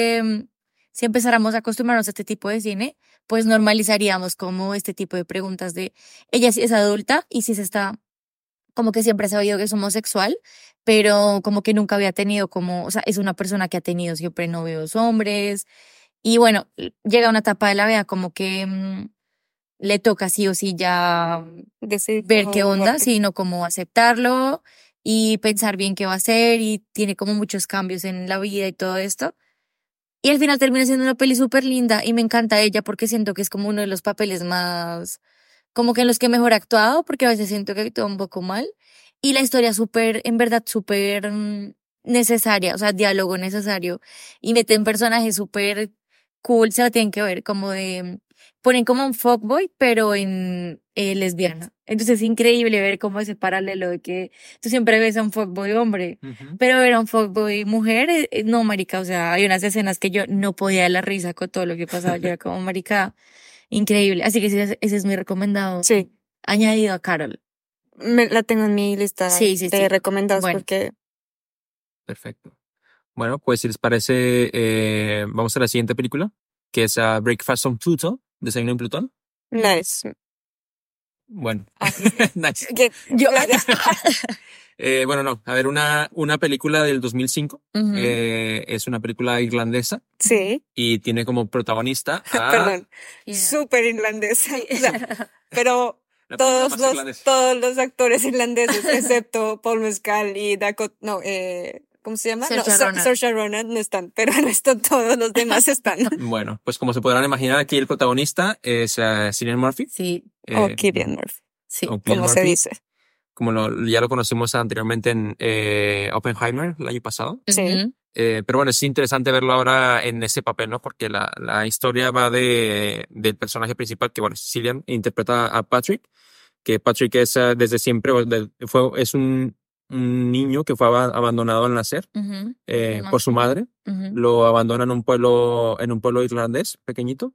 si empezáramos a acostumbrarnos a este tipo de cine, pues normalizaríamos como este tipo de preguntas de ella sí es adulta y sí se está, como que siempre se ha oído que es homosexual, pero como que nunca había tenido como, o sea, es una persona que ha tenido siempre novios hombres y bueno, llega a una etapa de la vida como que le toca sí o sí ya decir ver qué cómo onda, va- sino como aceptarlo y pensar bien qué va a hacer y tiene como muchos cambios en la vida y todo esto. Y al final termina siendo una peli súper linda y me encanta ella porque siento que es como uno de los papeles más, como que en los que mejor ha actuado porque a veces siento que actúa un poco mal. Y la historia súper, en verdad súper necesaria, o sea, diálogo necesario. Y meten personajes súper cool, se la tienen que ver, como ponen como un fuckboy, pero en lesbiana. Entonces es increíble ver como ese paralelo de que tú siempre ves a un fuckboy hombre, Ujú. pero ver a un fuckboy mujer, no, marica, o sea, hay unas escenas que yo no podía dar la risa con todo lo que pasaba, yo era como marica, increíble. Así que ese es mi recomendado. Sí. Añadido a Carol. La tengo en mi lista Sí, sí, de sí. recomendados Bueno. porque Perfecto. Bueno, pues si les parece, vamos a la siguiente película, que es Breakfast on Pluto, Desayuno en Plutón. nice. Bueno, Ah. nice. Que- Yo. Bueno, no, a ver, una película del 2005. Ujú. Es una película irlandesa sí, y tiene como protagonista a perdón, Yeah. súper irlandesa. O sea, pero la película todos más los, irlandesa. todos los actores irlandeses, excepto Paul Mescal y Dakota, no, ¿cómo se llama? Saoirse Ronan. Saoirse Ronan no están, pero el resto todos los demás están. Bueno, pues como se podrán imaginar, aquí el protagonista es Cillian Murphy. Sí, O eh, Cillian Murphy, sí. o Cillian como se Murphy, dice. como ya lo conocimos anteriormente en Oppenheimer el año pasado. Sí. Ujú. Pero bueno, es interesante verlo ahora en ese papel, ¿no? Porque la historia va del personaje principal, que bueno, Cillian interpreta a Patrick, que Patrick es desde siempre, es un niño que fue abandonado al nacer Ujú. por su madre. Ujú. Lo abandona en un pueblo irlandés pequeñito.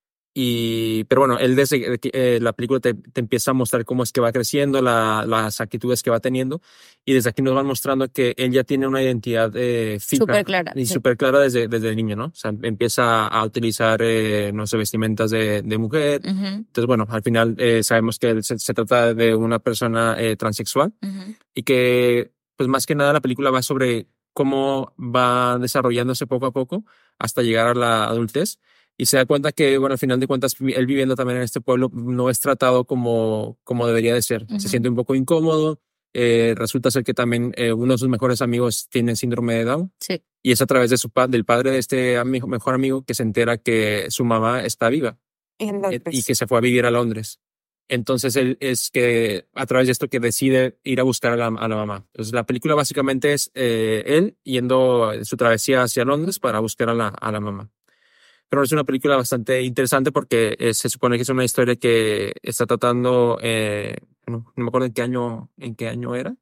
Pero bueno, él desde que la película te empieza a mostrar cómo es que va creciendo, las actitudes que va teniendo, y desde aquí nos van mostrando que él ya tiene una identidad fija Súper clara, y sí. súper clara desde niño, ¿no? O sea, empieza a utilizar no sé, vestimentas de mujer. Ujú. Entonces, bueno, al final sabemos que se trata de una persona transexual Ujú. y que, pues más que nada, la película va sobre cómo va desarrollándose poco a poco hasta llegar a la adultez. Y se da cuenta que, bueno, al final de cuentas, él viviendo también en este pueblo no es tratado como debería de ser. Ujú. Se siente un poco incómodo. Resulta ser que también uno de sus mejores amigos tiene síndrome de Down. Sí. Y es a través de del padre de este mejor amigo que se entera que su mamá está viva En Londres. y que se fue a vivir a Londres. Entonces él es que a través de esto que decide ir a buscar a la mamá. Entonces la película básicamente es él yendo su travesía hacia Londres para buscar a la mamá. Pero es una película bastante interesante porque se supone que es una historia que está tratando, no me acuerdo en qué año era.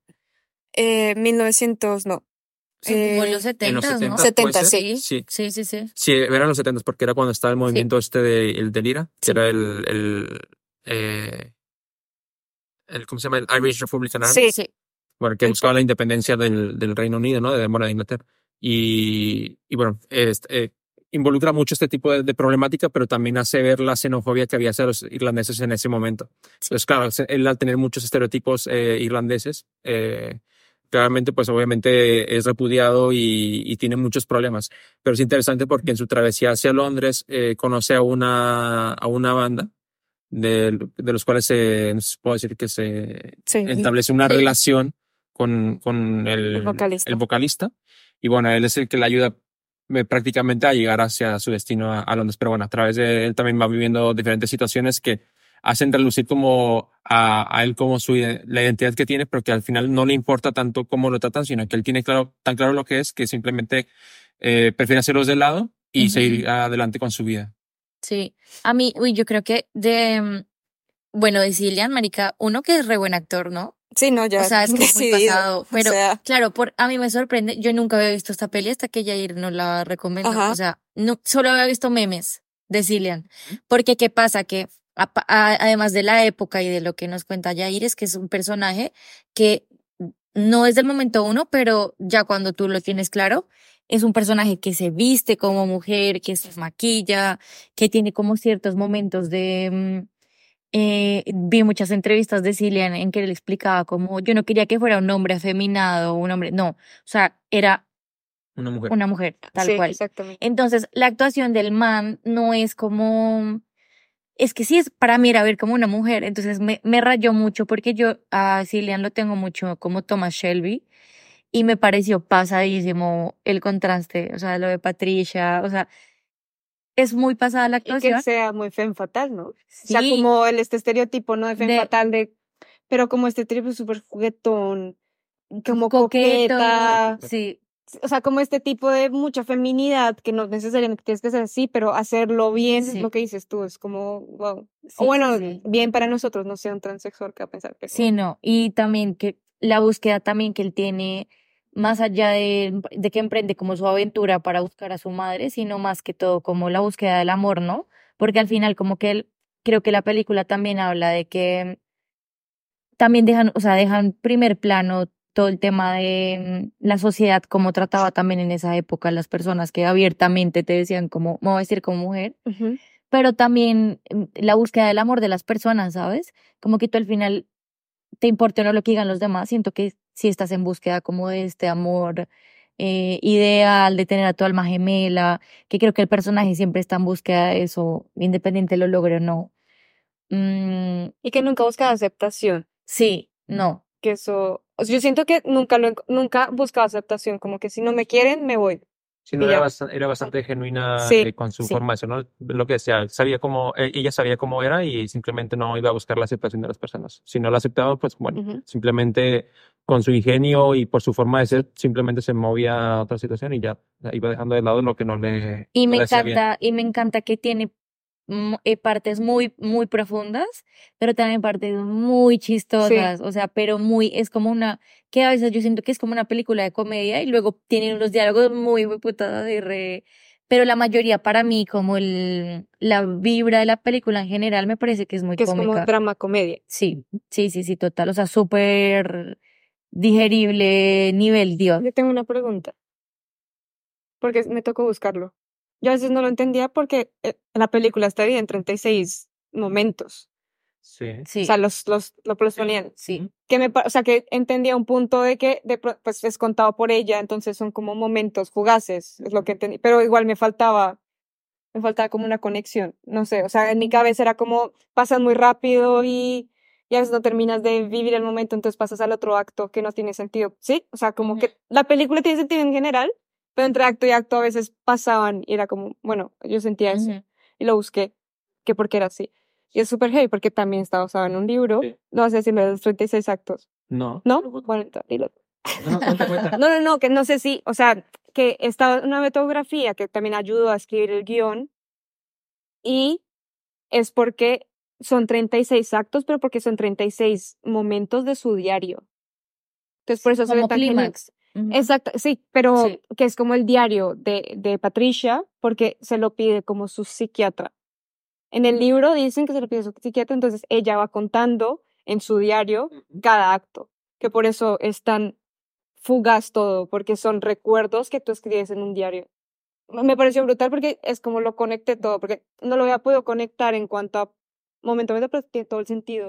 1900, no. Sí, como en los En los 70, ¿no? 70, 70, ¿puede ser? sí. Sí. Sí, sí, sí. Sí, eran los 70 porque era cuando estaba el movimiento el del IRA, que Sí. era ¿cómo se llama? El Irish Republican Army. Sí. Sí. Bueno, que buscaba la independencia del Reino Unido, ¿no? De Inglaterra. Y bueno, involucra mucho este tipo de problemática, pero también hace ver la xenofobia que había hacia los irlandeses en ese momento. Entonces, claro, él al tener muchos estereotipos irlandeses, claramente, pues obviamente es repudiado y tiene muchos problemas. Pero es interesante porque en su travesía hacia Londres conoce a una banda de los cuales no sé si puedo decir que se Sí. establece una Sí. relación con El vocalista. el vocalista. Y bueno, él es el que le ayuda prácticamente a llegar hacia su destino a Londres. Pero bueno, a través de él también va viviendo diferentes situaciones que hacen relucir como a él como la identidad que tiene, pero que al final no le importa tanto cómo lo tratan, sino que él tiene tan claro lo que es, que simplemente prefiere hacerlos de lado y seguir adelante con su vida. Sí. A mí, yo creo que bueno, de Cillian, marica, uno que es re buen actor, ¿no? Sí, no, ya O sea, es que es muy decidido. pasado. Pero, O sea, claro, a mí me sorprende. Yo nunca había visto esta peli hasta que Jair nos la recomendó. Ajá. O sea, no, solo había visto memes de Cillian. Porque, ¿qué pasa? Que además de la época y de lo que nos cuenta Jair, es que es un personaje que no es del momento uno, pero ya cuando tú lo tienes claro, es un personaje que se viste como mujer, que se maquilla, que tiene como ciertos momentos de... vi muchas entrevistas de Cillian en que él explicaba como yo no quería que fuera un hombre afeminado, un hombre, no, o sea, era Una mujer. una mujer, tal sí, cual. exactamente. Entonces, la actuación del man no es como, es que sí es, para mí era ver como una mujer, entonces me rayó mucho porque yo a Cillian lo tengo mucho como Thomas Shelby y me pareció pasadísimo el contraste, o sea, lo de Patricia, o sea, es muy pasada la Y que actuación. sea muy femme fatal, ¿no? O sea, Sí. como este estereotipo, ¿no? De femme De- fatal, pero como este tipo súper juguetón, como Coqueto, coqueta. sí. O sea, como este tipo de mucha feminidad, que no necesariamente tienes que ser así, pero hacerlo bien, Sí. lo que dices tú, es como, wow. Sí, O bueno, sí, sí. bien para nosotros, no sea un transexual que va a pensar que Sí, no. Y también que la búsqueda también que él tiene, más allá de que emprende como su aventura para buscar a su madre, sino más que todo como la búsqueda del amor, ¿no? Porque al final como que él, creo que la película también habla de que también dejan, o sea, dejan primer plano todo el tema de la sociedad, cómo trataba también en esa época a las personas que abiertamente te decían como, me voy a decir como mujer, Ujú. pero también la búsqueda del amor de las personas, ¿sabes? Como que tú al final te importe o no lo que digan los demás, siento que si estás en búsqueda como de este amor ideal, de tener a tu alma gemela, que creo que el personaje siempre está en búsqueda de eso, independiente lo logre o no. Y que nunca buscaba aceptación, Sí, no. que eso, o sea, yo siento que nunca buscaba aceptación, como que si no me quieren, me voy. Sí, no, Y ya. era bastante genuina Sí, con su sí. forma de ser, ¿no? Lo que decía, ella sabía cómo era y simplemente no iba a buscar la aceptación de las personas. Si no la aceptaba, pues bueno, Ujú. simplemente con su ingenio y por su forma de ser, simplemente se movía a otra situación y ya iba dejando de lado lo que no le, Y no me le hacía bien. encanta que tiene partes muy profundas, pero también partes muy chistosas, o sea, pero es como que a veces yo siento que es como una película de comedia y luego tienen unos diálogos muy putadas y pero la mayoría para mí, como la vibra de la película en general, me parece que es muy Que es como cómica. drama comedia. Sí, total, o sea, súper digerible, nivel Dios. Yo tengo una pregunta, porque me tocó buscarlo. Yo a veces no lo entendía porque la película está dividida en 36 momentos. Sí. Sí, O sea, lo ponían. sí. O sea, que entendía un punto de que pues es contado por ella, entonces son como momentos fugaces, es lo que entendí. Pero igual me faltaba como una conexión, no sé, o sea, en mi cabeza era como pasan muy rápido y a veces no terminas de vivir el momento, entonces pasas al otro acto que no tiene sentido, ¿sí? O sea, como que la película tiene sentido en general, pero entre acto y acto a veces pasaban y era como, bueno, yo sentía eso Ujú. y lo busqué, que porque era así. Y es súper heavy porque también está basado en un libro, Sí. no sé si me los 36 actos, No. ¿no? Bueno, entonces, dilo. No, cuenta, cuenta. No, que no sé si, o sea, que estaba una metodografía que también ayudó a escribir el guión y es porque son 36 actos, pero porque son 36 momentos de su diario. Entonces, por eso se ve Como tan genial. clímax. Ujú. Exacto, sí, pero Sí. que es como el diario de Patricia, porque se lo pide como su psiquiatra. En el libro dicen que se lo pide su psiquiatra, entonces ella va contando en su diario cada acto, que por eso es tan fugaz todo, porque son recuerdos que tú escribes en un diario. me pareció brutal porque es como lo conecté todo, porque no lo había podido conectar en cuanto a momento, pero tiene todo el sentido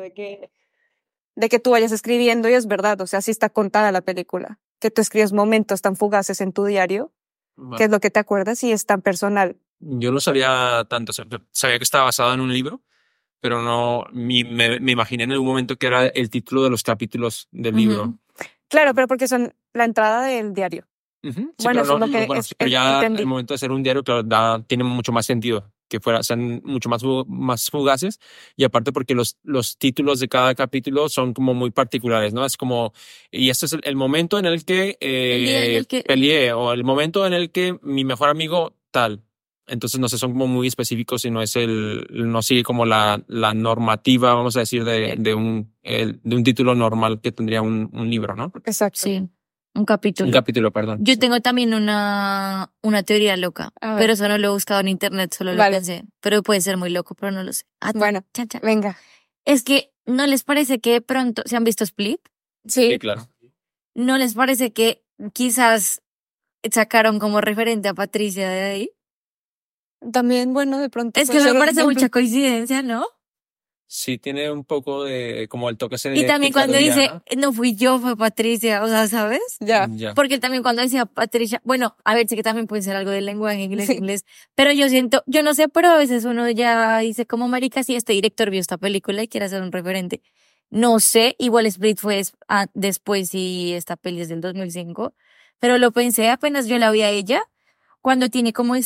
de que tú vayas escribiendo y es verdad, o sea, así está contada la película, que tú escribes momentos tan fugaces en tu diario, Bueno, que es lo que te acuerdas y es tan personal. yo no sabía tanto, o sea, sabía que estaba basado en un libro, pero no, me imaginé en algún momento que era el título de los capítulos del libro. Ujú. Claro, pero porque son la entrada del diario. Ujú. Sí, Bueno, pero eso es no, lo que bueno, sí, pero ya entendí. el momento de hacer un diario, claro, tiene mucho más sentido que sean mucho más fugaces, y aparte porque los títulos de cada capítulo son como muy particulares, ¿no? Es como, y este es el momento en el que El día en el que- peleé, o el momento en el que mi mejor amigo tal. Entonces, no sé, son como muy específicos y no sigue como la normativa, vamos a decir, de un título normal que tendría un libro, ¿no? Exacto. Sí, un Un capítulo. capítulo, perdón. Yo tengo también una teoría loca, A ver. pero eso no lo he buscado en internet, solo lo Vale. pensé. Pero puede ser muy loco, pero no lo sé. Bueno, Chan, chan. venga. Es que, ¿no les parece que de pronto, ¿se han visto Split? Sí, claro. ¿No les parece que quizás sacaron como referente a Patricia de ahí? También, bueno, de pronto. Es puede que me ser un parece ejemplo. mucha coincidencia, ¿no? Sí, tiene un poco de como el toque ese Y también cuando Ricardo dice, Llana. no fui yo, fue Patricia, o sea, ¿sabes? Ya. Ya. Porque también cuando decía Patricia, bueno, a ver, sí que también puede ser algo del lenguaje Sí. inglés, pero yo siento, yo no sé, pero a veces uno ya dice como marica, si este director vio esta película y quiere hacer un referente. No sé, igual Split fue después y esta peli es del 2005, pero lo pensé apenas yo la vi a ella, cuando tiene como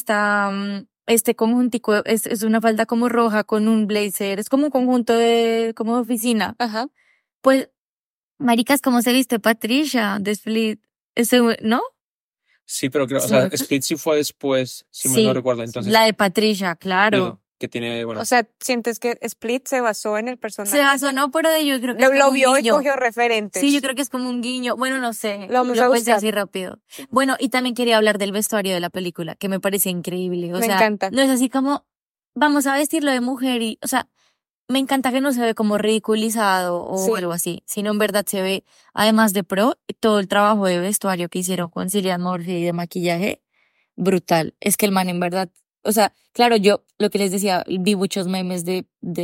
este conjuntico, es una falda como roja con un blazer, es como un conjunto como de oficina. Ajá. Pues, maricas, ¿cómo se viste Patricia de Split? ¿No? Sí, pero creo, o sea, Split sí fue después, si mal no recuerdo. Entonces, la de Patricia, claro. que tiene, bueno, O sea, ¿sientes que Split se basó en el personaje? Se basó, no, pero yo creo que es Lo como un vio y guiño. cogió referentes. Sí, yo creo que es como un guiño. Bueno, no sé. Lo vamos a pensé buscar. así rápido. Bueno, y también quería hablar del vestuario de la película, que me parece increíble. O Me sea, encanta. no es así como, vamos a vestirlo de mujer y, o sea, me encanta que no se ve como ridiculizado o Sí. algo así, sino en verdad se ve, además de todo el trabajo de vestuario que hicieron con Cillian Murphy y de maquillaje, brutal. Es que el man en verdad, o sea, claro, yo lo que les decía, vi muchos memes de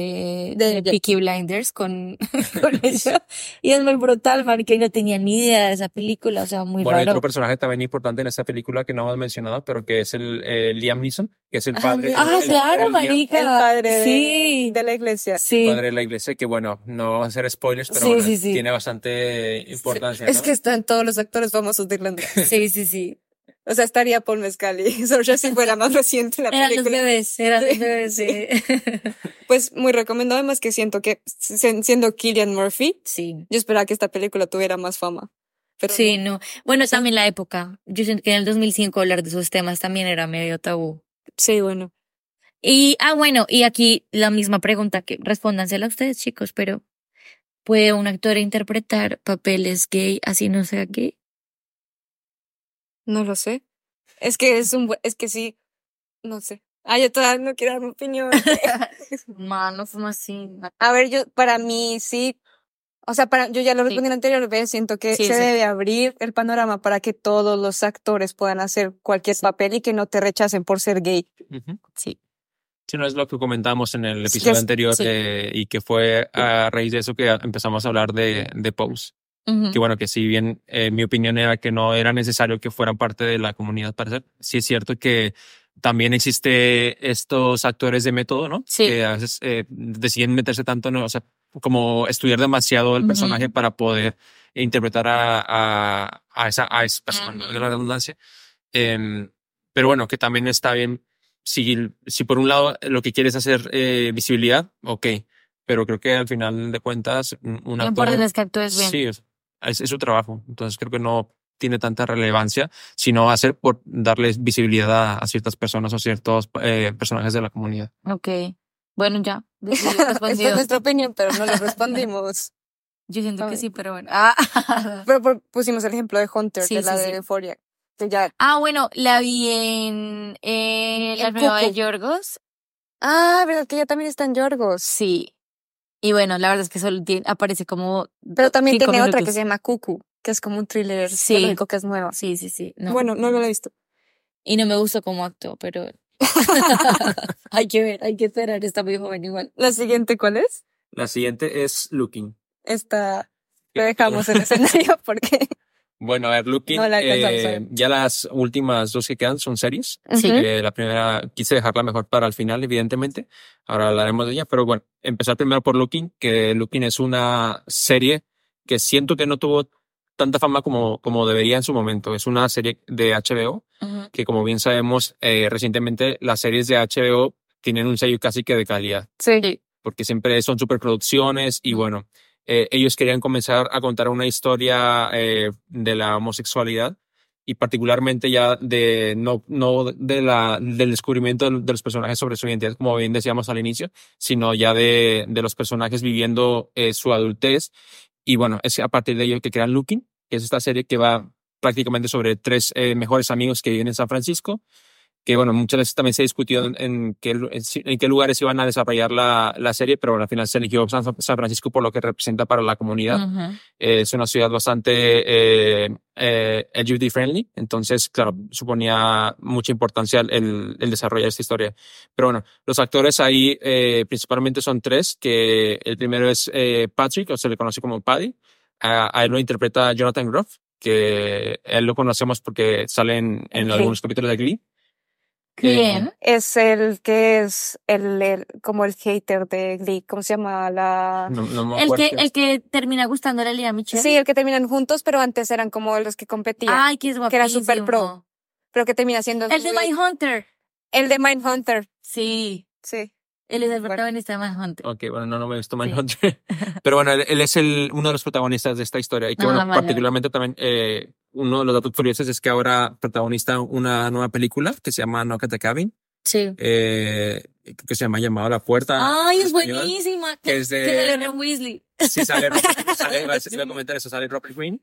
Peaky Blinders con eso, y es muy brutal, man, que no tenía ni idea de esa película, o sea, muy bueno, hay raro. otro personaje también importante en esta película que no hemos mencionado, pero que es el Liam Neeson, que es el padre. Claro, el marica. El padre Sí. de la iglesia. Sí. padre de la iglesia, que bueno, no va a hacer spoilers, pero Sí, bueno, sí, sí. tiene bastante importancia, Es ¿no? que están todos los actores famosos de Irlanda. Sí, sí, sí. O sea, estaría Paul Mescal y Saoirse si fuera más reciente la Eran los película. bebés, sí. Pues muy recomendado, además que siento que siendo Cillian Murphy, Sí. yo esperaba que esta película tuviera más fama. Pero Sí, no. Bueno, también la época. Yo siento que en el 2005 hablar de esos temas también era medio tabú. sí, bueno. Y, bueno, y aquí la misma pregunta que respóndansela ustedes, chicos, pero ¿puede un actor interpretar papeles gay así no sea gay? No lo sé. Es que es que sí, no sé. Yo todavía no quiero dar mi opinión. Mano, fue así. A ver, para mí sí. O sea, yo ya lo respondí en la anterior vez, siento que Sí, se sí. debe abrir el panorama para que todos los actores puedan hacer cualquier papel y que no te rechacen por ser gay. Ujú. Sí. Sí, no es lo que comentamos en el Sí, episodio anterior, sí. y que fue a raíz de eso que empezamos a hablar de Pose. Ujú. Que bueno, que si bien mi opinión era que no era necesario que fueran parte de la comunidad para ser, sí es cierto que también existe estos actores de método, ¿no? Sí. Que a veces deciden meterse tanto, ¿no? O sea, como estudiar demasiado el Ujú. personaje para poder interpretar a esa persona, de la redundancia. Pero bueno, que también está bien si por un lado lo que quieres es hacer visibilidad, ok, pero creo que al final de cuentas un Lo actor, importante es que actúes bien. sí, es su trabajo, entonces creo que no tiene tanta relevancia, sino hacer por darles visibilidad a ciertas personas o ciertos personajes de la comunidad. Ok. Bueno, ya. Esta es nuestra opinión, pero no le respondimos. Yo siento que Ay. sí, pero bueno. Pero pusimos el ejemplo de Hunter, Sí, de la sí, de sí. Euphoria. Que ya. Bueno, la vi en la En nueva de Cuckoo. Yorgos. ¿Verdad que ella también está en Yorgos? Sí. Y bueno, la verdad es que solo aparece como Pero también 5 tiene otra que minutos. se llama Cuckoo, que es como un thriller Sí. psicológico que es nueva. Sí, sí, sí. No. Bueno, no lo he visto. Y no me gustó cómo actuó, pero hay que ver, hay que esperar. Está muy joven igual. ¿La siguiente cuál es? La siguiente es Looking. Esta lo dejamos en escenario porque Bueno, a ver, Looking, No la alcanzamos a ver. ya las últimas dos que quedan son series. Sí. La primera quise dejarla mejor para el final, evidentemente. Ahora hablaremos de ella, pero bueno, empezar primero por Looking, que Looking es una serie que siento que no tuvo tanta fama como debería en su momento. Es una serie de HBO, Ujú. que como bien sabemos, recientemente las series de HBO tienen un sello casi que de calidad, Sí. porque siempre son superproducciones y bueno, ellos querían comenzar a contar una historia de la homosexualidad y particularmente ya de no del descubrimiento de los personajes sobre su identidad, como bien decíamos al inicio, sino ya de los personajes viviendo su adultez. Y bueno, es a partir de ello que crean Looking, que es esta serie que va prácticamente sobre tres mejores amigos que viven en San Francisco, que bueno, muchas veces también se discutió en qué lugares iban a desarrollar la serie, pero bueno, al final se eligió San Francisco por lo que representa para la comunidad. Ujú. Es una ciudad bastante LGBT friendly, entonces, claro, suponía mucha importancia el desarrollar esta historia. Pero bueno, los actores ahí principalmente son tres, que el primero es Patrick, o se le conoce como Paddy. A él lo interpreta Jonathan Groff, que él lo conocemos porque sale en Ok. algunos capítulos de Glee. ¿Quién? Es el que es como el hater de Glee. ¿Cómo se llama? No me El acuerdo. el que termina gustándole a Lea Michele. Sí, el que terminan juntos, pero antes eran como los que competían. Ay, que es que era guapísimo. super pro. Pero que termina siendo... El de Mindhunter. El de Mindhunter. Sí. Sí. Él es el protagonista de Mindhunter. Ok, bueno, no me gustó Sí. Mindhunter. Pero bueno, él es uno de los protagonistas de esta historia. Y que Ah, bueno, vale. particularmente también uno de los datos curiosos es que ahora protagoniza una nueva película que se llama Knock at the Cabin, Sí. creo que se llama Llamado a la Puerta. Ay, en es español. buenísima. Que es de- Que de Ron Weasley. Sí, iba a comentar eso, sale Robert Greene.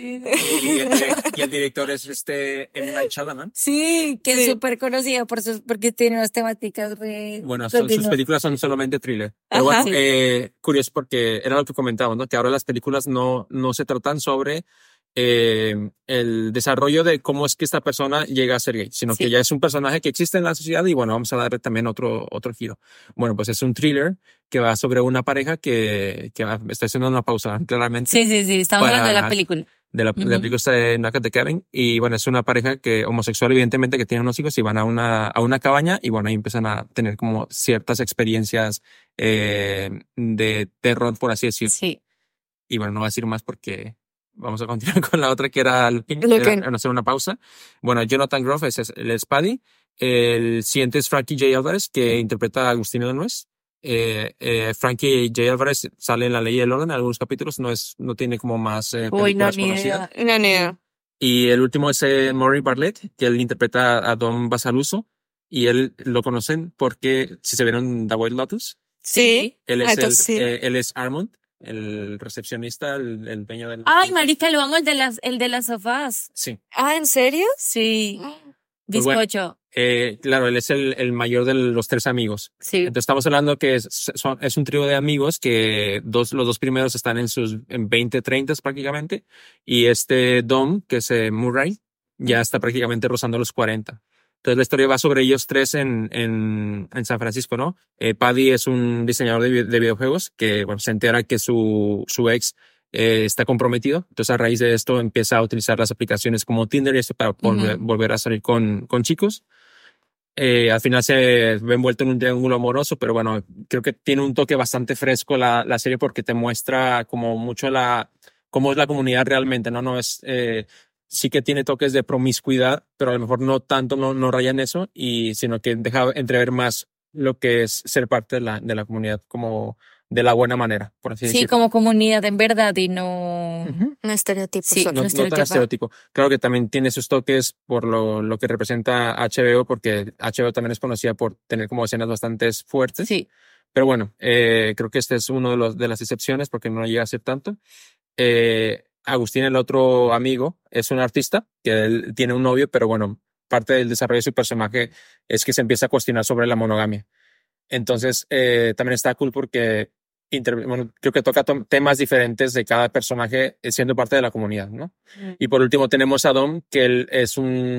Y el director es M. Night Shyamalan. Sí, que Sí. es súper conocida porque tiene unas temáticas re... Bueno, sus continuas. películas son solamente thriller. Pero Ajá. bueno, curioso porque era lo que comentábamos, ¿no? Que ahora las películas no se tratan sobre el desarrollo de cómo es que esta persona llega a ser gay, sino Sí. que ya es un personaje que existe en la sociedad y bueno, vamos a darle también otro giro. Bueno, pues es un thriller que va sobre una pareja que está haciendo una pausa, claramente. Sí, estamos Para- hablando de la película. De la Ujú. película de Knock at the Cabin. Y bueno, es una pareja que homosexual, evidentemente, que tiene unos hijos y van a una cabaña y bueno, ahí empiezan a tener como ciertas experiencias de terror, por así decirlo. Sí. Y bueno, no voy a decir más porque vamos a continuar con la otra que era Looking. Looking. Hacer una pausa. Bueno, Jonathan Groff es el Paddy. El siguiente es Frankie J. Álvarez, que interpreta a Agustín Nuez. Frankie J. Álvarez sale en La Ley del Orden en algunos capítulos, no tiene como más Uy, no, películas ni conocidas. idea. No, ni idea. Y el último es Maury Bartlett, que él interpreta a Don Basaluso. Y él lo conocen porque, si se vieron The White Lotus, Sí. él es, entonces sí. él es Armand, el recepcionista, el dueño del... Ay, marica, lo amo el de las sofás. Sí. Ah, ¿en serio? Sí. Pues bueno. Bizcocho. Claro, él es el mayor de los tres amigos. Sí. Entonces estamos hablando que es un trío de amigos que los dos primeros están en 20, 30 prácticamente. Y Dom, que es Murray, ya está prácticamente rozando los 40. Entonces la historia va sobre ellos tres en San Francisco, ¿no? Paddy es un diseñador de videojuegos que bueno, se entera que su ex está comprometido. Entonces a raíz de esto empieza a utilizar las aplicaciones como Tinder y eso para volver a salir con chicos. Al final se ve envuelto en un triángulo amoroso, pero bueno, creo que tiene un toque bastante fresco la serie porque te muestra como mucho cómo es la comunidad realmente, ¿no? No es, sí que tiene toques de promiscuidad, pero a lo mejor no tanto, no raya en eso, sino que deja entrever más lo que es ser parte de la comunidad como de la buena manera, por así Sí, decirlo. como comunidad en verdad y no... Ujú. Un estereotipo. Sí, solo. No tan estereotipado. estereotipo. Claro que también tiene sus toques por lo que representa HBO, porque HBO también es conocida por tener como escenas bastante fuertes. Sí. Pero bueno, creo que este es uno de las excepciones porque no llega a ser tanto. Agustín, el otro amigo, es un artista que él tiene un novio, pero bueno, parte del desarrollo de su personaje es que se empieza a cuestionar sobre la monogamia. Entonces, también está cool porque bueno, creo que toca temas diferentes de cada personaje siendo parte de la comunidad, ¿no? Y por último tenemos a Dom, que él es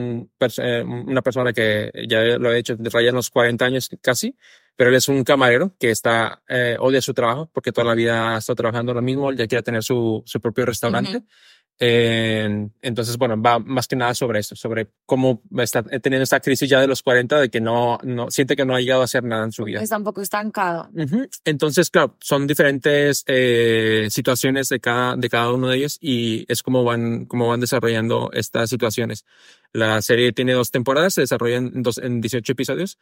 una persona que ya lo he hecho, raya en los 40 años casi, pero él es un camarero que odia su trabajo porque toda la vida ha estado trabajando lo mismo, él ya quiere tener su propio restaurante. Entonces, bueno, va más que nada sobre eso, sobre cómo está teniendo esta crisis ya de los 40, de que no siente que no ha llegado a hacer nada en su vida. Está un poco estancado. Entonces, claro, son diferentes situaciones de cada uno de ellos y es como van desarrollando estas situaciones. La serie tiene 2 temporadas, se desarrolla en 18 episodios.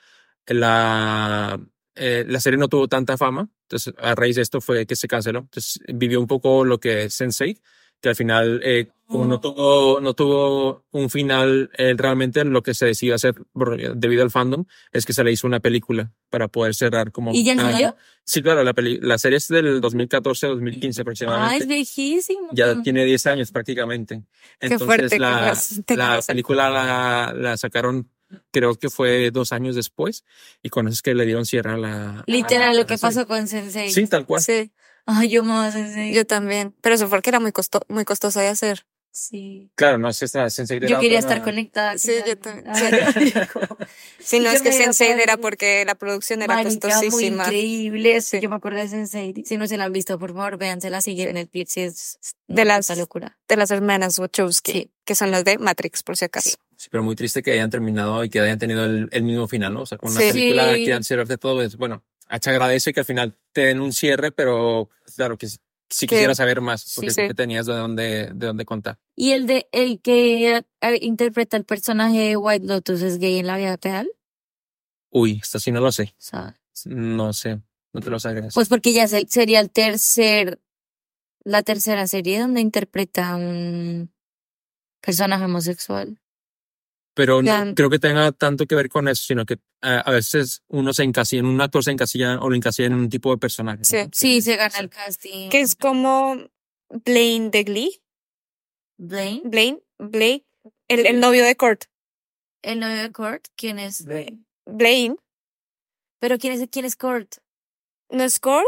La serie no tuvo tanta fama, entonces a raíz de esto fue que se canceló. Entonces vivió un poco lo que es Sense8, que al final, como no tuvo un final realmente, lo que se decidió hacer debido al fandom es que se le hizo una película para poder cerrar como... ¿Y ya salió? Sí, claro, la serie es del 2014-2015 aproximadamente. Es viejísimo. Ya tiene 10 años prácticamente. Qué Entonces fuerte, la película la sacaron, creo que fue 2 años después, y con eso es que le dieron cierre a la... Literal, lo que la serie. pasó con Sensei. Sí, tal cual. Sí, Ay, yo amo a Sensei. yo también. Pero eso porque era muy costoso de hacer. Sí. Claro, no es esta Sense8 Yo quería era- estar conectada. Sí, yo también. Ay, Sí, no, yo es que me iba Sense8 para era ahí. porque la producción era Marica, muy costosísima. increíble. Sí. Yo me acuerdo de Sensei. Si no se la han visto, por favor, véansela, sigue en el Netflix. Es De una las- puta locura. De las hermanas Wachowski, Sí. que son las de Matrix, por si acaso. Sí. Sí, pero muy triste que hayan terminado y que hayan tenido el mismo final, ¿no? O sea, con una Sí. película Sí. que han cerrado de todo, es bueno, se agradece que al final te den un cierre, pero claro que si Que- quisiera saber más, porque Sí. que tenías de dónde contar. ¿Y el que interpreta el personaje de White Lotus es gay en la vida real? Uy, esto sí no lo sé. O sea, No sé, no te lo sabrías. pues porque ya sería la tercera serie donde interpreta a un personaje homosexual. Pero no Ya. creo que tenga tanto que ver con eso, sino que a veces un actor se encasilla o lo encasilla en un tipo de personaje. Sí. ¿no? Sí, se gana el casting. Que es como Blaine de Glee. Blaine, Blake, el novio de Kurt. el novio de Kurt. ¿Quién es? Blaine, Pero ¿quién es Kurt? ¿no es Kurt?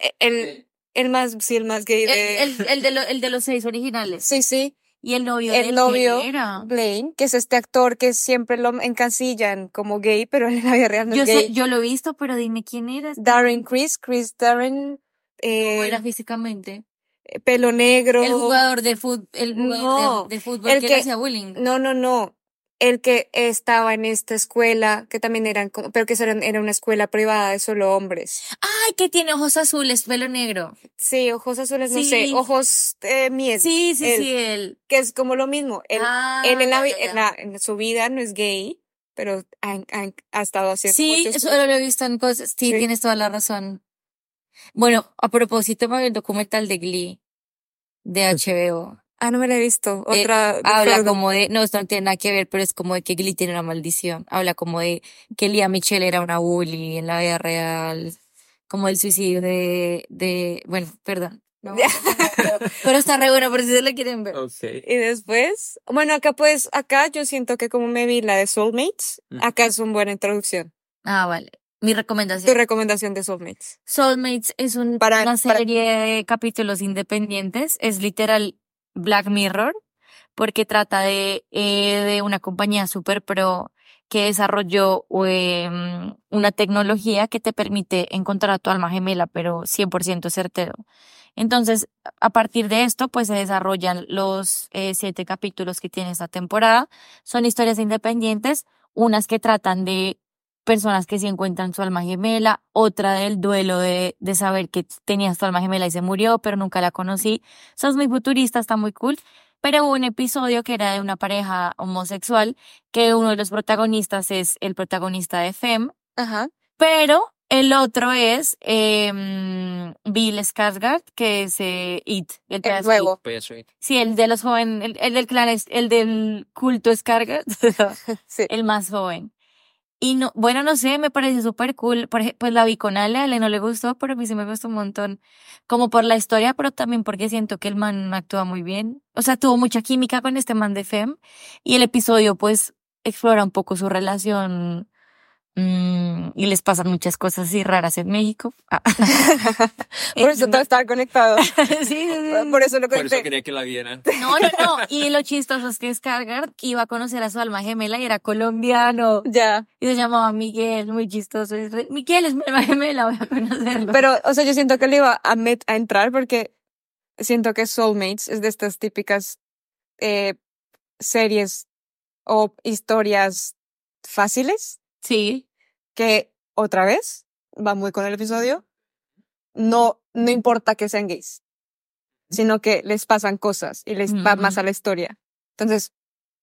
El más gay de... El de los 6 originales. Sí, sí. Y el novio El de él, novio, ¿quién era? Blaine, que es este actor que siempre lo encasillan como gay, pero en la vida real no Yo es gay. sé, yo lo he visto, pero dime quién era. Chris Darren, ¿Cómo era físicamente? pelo negro. El jugador de fútbol, No, de fútbol el que que- le hacía bullying. No. El que estaba en esta escuela, que también eran como, pero que era una escuela privada de solo hombres. Ay, que tiene ojos azules, pelo negro. Sí, ojos azules, no Sí. sé, ojos miel. Sí, él, él. Que es como lo mismo. Él en, ya, ya, ya. en su vida no es gay, pero ha estado haciendo Sí, muchos- eso lo he visto en cosas. Sí, Sí. tienes toda la razón. Bueno, a propósito, me vi el documental de Glee de HBO. Ah, no me la he visto. Eh, Otra. Habla Frodo. como de, no, esto no tiene nada que ver, pero es como de que Glee tiene una maldición. Habla como de que Lea Michelle era una bully en la vida real, como el suicidio bueno, perdón. No, pero está re bueno por si se lo quieren ver. Okay. Y después, bueno, acá yo siento que como me vi la de Soulmates, acá es una buena introducción. Ah, vale. Mi Tu recomendación. recomendación de Soulmates. Soulmates es una Para- serie de capítulos independientes. Es literal Black Mirror, porque trata de una compañía super pro que desarrolló una tecnología que te permite encontrar a tu alma gemela, pero 100% certero. Entonces, a partir de esto, pues se desarrollan los 7 capítulos que tiene esta temporada. Son historias independientes, unas que tratan de personas que sí encuentran su alma gemela, otra del duelo de saber que tenías tu alma gemela y se murió, pero nunca la conocí. Sos muy futurista, está muy cool. Pero hubo un episodio que era de una pareja homosexual, que uno de los protagonistas es el protagonista de Femme, Ajá. pero el otro es Bill Skarsgård, que es It, el El pedazo nuevo. It. Sí, el de los jóvenes, el del clan, el del culto Skarsgård, Sí. el más joven. Y no, bueno, no sé, me pareció súper cool. Pues la vi con Ale, a Ale no le gustó, pero a mí sí me gustó un montón. Como por la historia, pero también porque siento que el man actúa muy bien. O sea, tuvo mucha química con este man de Femme. Y el episodio, pues, explora un poco su relación Y les pasan muchas cosas así raras en México. Por eso todo estaba conectado. Sí, sí, sí. Por eso lo Por eso conecté. quería que la vieran. No. Y lo chistoso es que Skarsgård iba a conocer a su alma gemela y era colombiano. Ya. Y se llamaba Miguel, muy chistoso. Miguel es mi alma gemela, voy a conocerlo. Pero, o sea, yo siento que le iba a entrar porque siento que Soulmates es de estas típicas series o historias fáciles Sí. que otra vez va muy con el episodio. No importa que sean gays, sino que les pasan cosas y les va más a la historia. Entonces,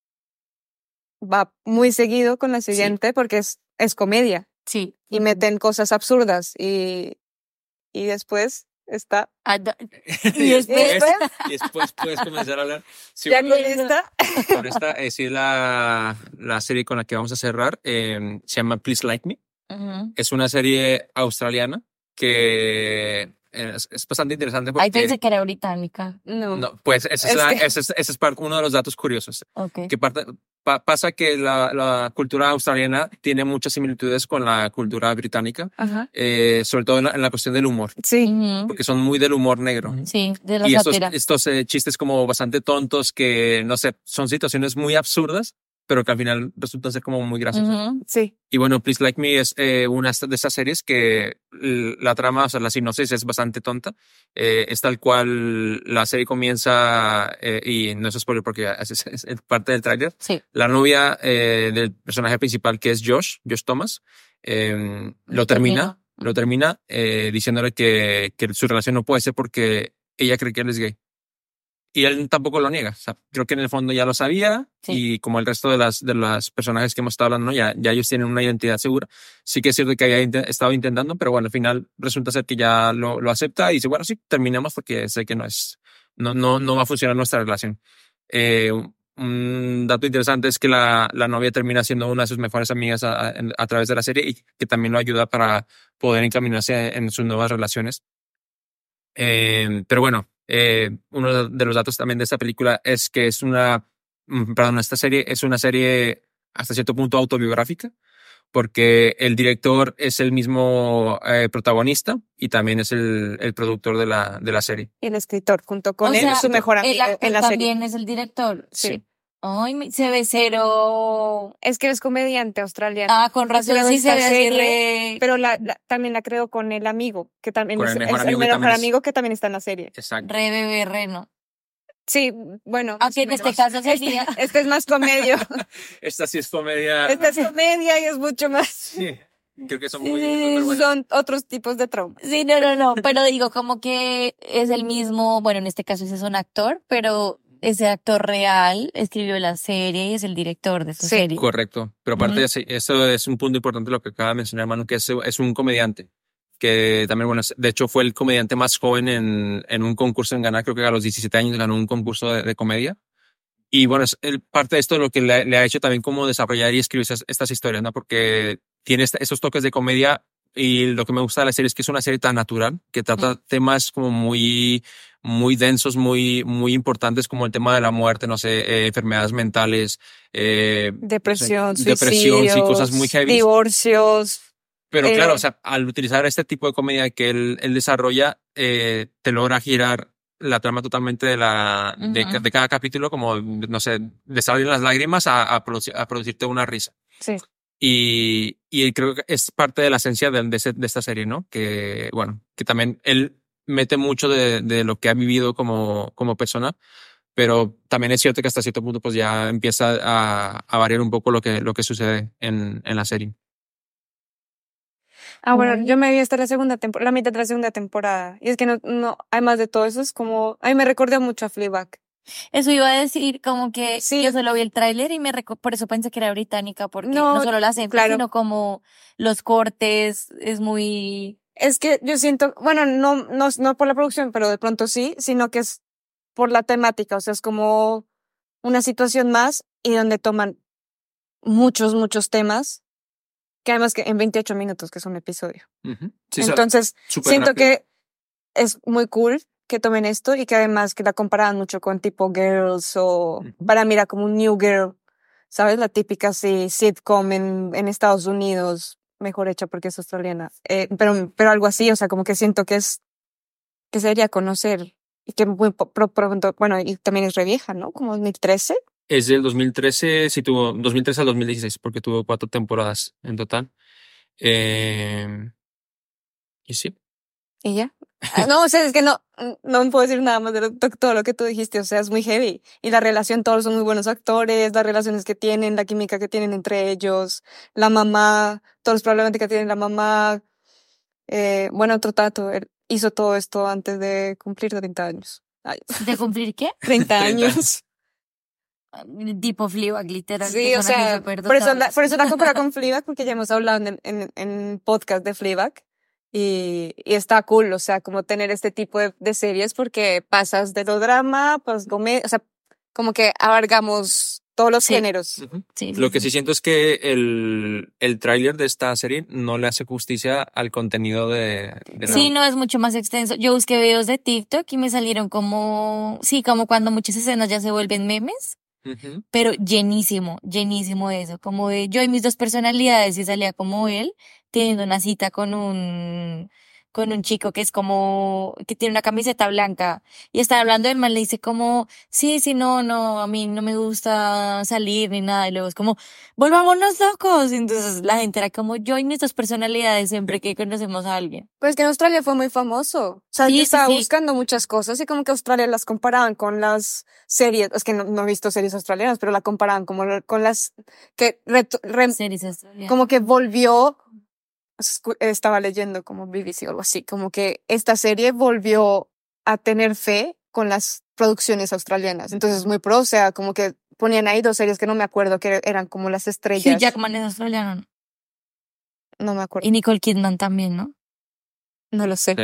va muy seguido con la siguiente porque es comedia Sí. y meten cosas absurdas y después está. Y después, Y después puedes comenzar a hablar. Sí, Ya con esta. con esta, sí, la serie con la que vamos a cerrar se llama Please Like Me. Ujú. Es una serie australiana que es bastante interesante porque... Ahí pensé que era británica. No, pues ese es uno de los datos curiosos. Okay. Que pasa que la cultura australiana tiene muchas similitudes con la cultura británica, Ajá. sobre todo en la cuestión del humor, Sí. Ujú. porque son muy del humor negro. Sí, de la Y sátira. estos chistes como bastante tontos que, no sé, son situaciones muy absurdas, pero que al final resultan ser como muy graciosos. Ujú. Sí. Y bueno, Please Like Me es una de esas series que la trama, o sea, la sinopsis es bastante tonta. Es tal cual la serie comienza, y no es spoiler porque es parte del tráiler. Sí. La novia del personaje principal, que es Josh Thomas, lo termina diciéndole que su relación no puede ser porque ella cree que él es gay. Y él tampoco lo niega. O sea, creo que en el fondo ya lo sabía. Sí. Y como el resto de las personajes que hemos estado hablando, ¿no? ya ellos tienen una identidad segura. Sí que es cierto que había estado intentando, pero bueno, al final resulta ser que ya lo acepta y dice, bueno, sí, terminemos porque sé que no va a funcionar nuestra relación. Un dato interesante es que la novia termina siendo una de sus mejores amigas a través de la serie y que también lo ayuda para poder encaminarse en sus nuevas relaciones. Pero bueno, uno de los datos también de esta película es que esta serie es una serie hasta cierto punto autobiográfica, porque el director es el mismo protagonista y también es el productor de la serie. Y el escritor, junto con O él, sea, su mejor el amigo actor en la serie. también es el director. Sí. Ay, se ve cero. Es que es comediante australiano. Ah, con razón Creo sí se esta ve así serie, re... pero también la creo con el amigo, que también Con es el mejor el amigo que mejor también es- amigo que también está en la serie. Exacto. re bebé, re no. Sí, bueno. Aunque en este caso sería... Este es más comedia. Esta sí es comedia. Esta es comedia y es mucho más. Sí, creo que son Sí, muy... sí, sí, pero bueno. Son otros tipos de trauma. Sí, no, pero digo como que es el mismo, bueno, en este caso ese es un actor, pero ese actor real escribió la serie y es el director de esa Sí, serie. Correcto. Pero aparte, sí, eso es un punto importante lo que acaba de mencionar, Manu, que es un comediante. Que también, bueno, de hecho fue el comediante más joven en un concurso en ganar, creo que a los 17 años ganó un concurso de comedia. Y bueno, parte de esto lo que le ha hecho también como desarrollar y escribir estas historias, ¿no? Porque tiene esos toques de comedia y lo que me gusta de la serie es que es una serie tan natural, que trata temas como muy, muy densos, muy, muy importantes como el tema de la muerte, no sé, enfermedades mentales, depresión, sí, cosas muy heavy. divorcios. Pero claro, o sea, al utilizar este tipo de comedia que él desarrolla, te logra girar la trama totalmente de cada capítulo, como, no sé, de salir las lágrimas a producirte una risa. Sí. Y creo que es parte de la esencia de esta serie, ¿no? Que, bueno, que también él mete mucho de lo que ha vivido como persona, pero también es cierto que hasta cierto punto pues ya empieza a variar un poco lo que sucede en la serie. Bueno, yo me vi hasta la mitad de la segunda temporada. Y es que no, además de todo eso, es como, a mí me recordó mucho a Fleabag. Eso iba a decir, como que Sí. yo solo vi el tráiler y por eso pensé que era británica, porque No, no solo la hacen, claro. sino como los cortes, es muy... Es que yo siento, bueno, no por la producción, pero de pronto sí, sino que es por la temática. O sea, es como una situación más y donde toman muchos temas, que además que en 28 minutos, que es un episodio. Uh-huh. Sí, Entonces, súper siento rápido. que es muy cool que tomen esto y que además que la comparaban mucho con tipo Girls o para mí era como un New Girl, ¿sabes? La típica así, sitcom en Estados Unidos, mejor hecha porque es australiana. Pero algo así, o sea, como que siento que se debería conocer y que muy pronto, bueno, y también es re vieja, ¿no? Como 2013. Es del 2013, sí tuvo 2013 al 2016, porque tuvo 4 temporadas en total. Y sí. ¿Y ya? No, o sea, es que no puedo decir nada más de todo lo que tú dijiste, o sea, es muy heavy. Y la relación, todos son muy buenos actores, las relaciones que tienen, la química que tienen entre ellos, la mamá, todos los problemas que tiene la mamá. Bueno, otro dato, él hizo todo esto antes de cumplir 30 años. Ay, ¿De cumplir qué? 30 30 años. Tipo Fleabag, literal. Sí, o sea, por eso la comparo con Fleabag, porque ya hemos hablado en podcast de Fleabag. Y está cool, o sea, como tener este tipo de series porque pasas de lo drama, pues comedia, o sea, como que abarcamos todos los Sí. géneros. Ujú. Sí, Lo que sí siento es que el tráiler de esta serie no le hace justicia al contenido de la... Sí, no es mucho más extenso. Yo busqué videos de TikTok y me salieron como cuando muchas escenas ya se vuelven memes, Ujú. pero llenísimo de eso, como de yo y mis 2 personalidades y salía como él teniendo una cita con un chico que es como, que tiene una camiseta blanca y está hablando, el man le dice como, sí, no, a mí no me gusta salir ni nada, y luego es como, volvámonos locos, y entonces la gente era como yo y mis 2 personalidades siempre que conocemos a alguien. Pues que en Australia fue muy famoso. O sea, Sí, yo sí, estaba sí. buscando muchas cosas y como que Australia las comparaban con las series, es que no he visto series australianas, pero la comparaban como con las que Series australianas. como que volvió, estaba leyendo como BBC o algo así, como que esta serie volvió a tener fe con las producciones australianas. Entonces muy pro, o sea, como que ponían ahí 2 series que no me acuerdo que eran como las Hugh estrellas. Jackman es australiano, ¿no? No me acuerdo. Y Nicole Kidman también, ¿no? No lo sé.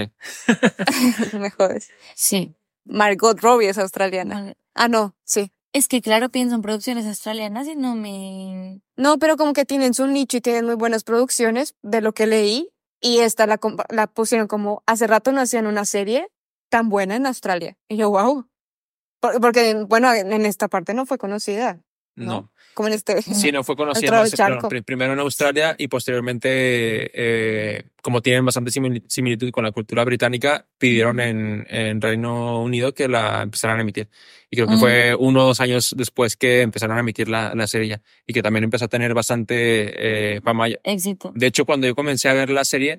Sí. No me jodes. Sí. Margot Robbie es australiana. Vale. Ah, no, sí. Es que claro, pienso en producciones australianas y no me... No, pero como que tienen su nicho y tienen muy buenas producciones, de lo que leí. Y esta la pusieron como, hace rato no hacían una serie tan buena en Australia. Y yo, wow. Porque, bueno, en esta parte no fue conocida, No. como en este. Sí, no fue conocida Otro más, charco. primero en Australia y posteriormente, como tienen bastante similitud con la cultura británica, pidieron en Reino Unido que la empezaran a emitir. Y creo que fue 1 o 2 años después que empezaron a emitir la serie ya, y que también empezó a tener bastante fama. Éxito. De hecho, cuando yo comencé a ver la serie,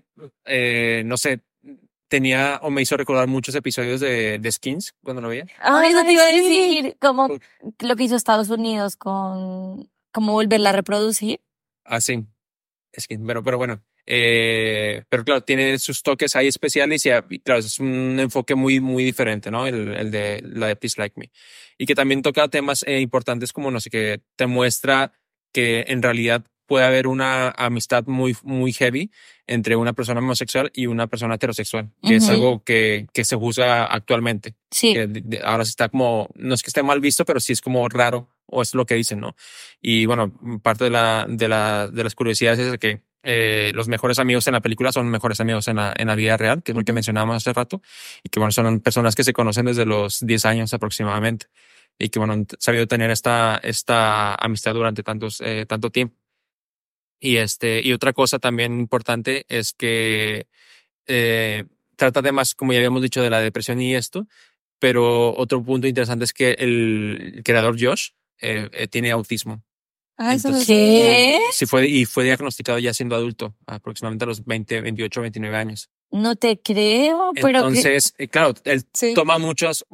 no sé, tenía o me hizo recordar muchos episodios de Skins cuando lo veía. Ay, eso te iba a sí. decir, como lo que hizo Estados Unidos con como volverla a reproducir. Así. Skins, pero bueno. Pero claro, tiene sus toques ahí especiales y claro, es un enfoque muy, muy diferente, ¿no? El de la de Please Like Me. Y que también toca temas importantes como, no sé, que te muestra que en realidad puede haber una amistad muy, muy heavy entre una persona homosexual y una persona heterosexual, que es Ujú. algo que se juzga actualmente. Sí. Que ahora se está como, no es que esté mal visto, pero sí es como raro, o es lo que dicen, ¿no? Y bueno, parte de las curiosidades es que los mejores amigos en la película son mejores amigos en la vida real, que es lo que mencionábamos hace rato, y que bueno, son personas que se conocen desde los 10 años aproximadamente, y que bueno, han sabido tener esta amistad durante tanto tiempo. Y otra cosa también importante es que trata temas, como ya habíamos dicho, de la depresión y esto, pero otro punto interesante es que el creador Josh tiene autismo. Ah, eso no Entonces, sé. ¿Qué? Sí, fue diagnosticado ya siendo adulto, aproximadamente a los 20, 28, 29 años. No te creo, pero que Entonces, claro, él Sí. toma muchos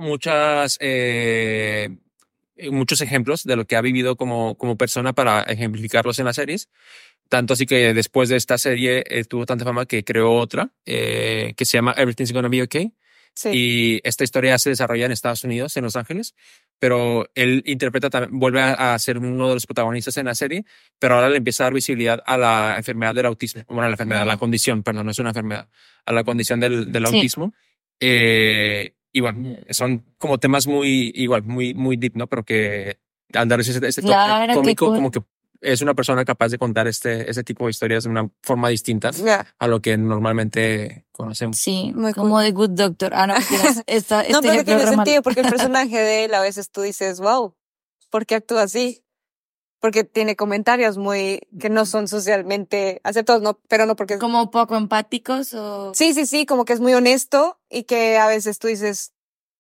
ejemplos de lo que ha vivido como persona para ejemplificarlos en las series. Tanto así que después de esta serie tuvo tanta fama que creó otra que se llama Everything's Gonna Be Okay. Sí. Y esta historia se desarrolla en Estados Unidos, en Los Ángeles, pero él vuelve a ser uno de los protagonistas en la serie, pero ahora le empieza a dar visibilidad a la enfermedad del autismo. Bueno, a la enfermedad, a la condición, perdón, no es una enfermedad, a la condición del Sí. autismo. Y bueno, son como temas muy deep, ¿no? Pero que al dar ese toque Claro, qué cómico, cool. como que es una persona capaz de contar ese tipo de historias de una forma distinta Ya. a lo que normalmente conocemos. sí, Muy como The Good Doctor. Ah, no, mentiras. No, pero que ejemplo tiene re malo. sentido porque el personaje de él a veces tú dices, wow, ¿por qué actúa así? porque tiene comentarios muy que no son socialmente aceptados, no, pero no porque Como poco empáticos o... sí, como que es muy honesto y que a veces tú dices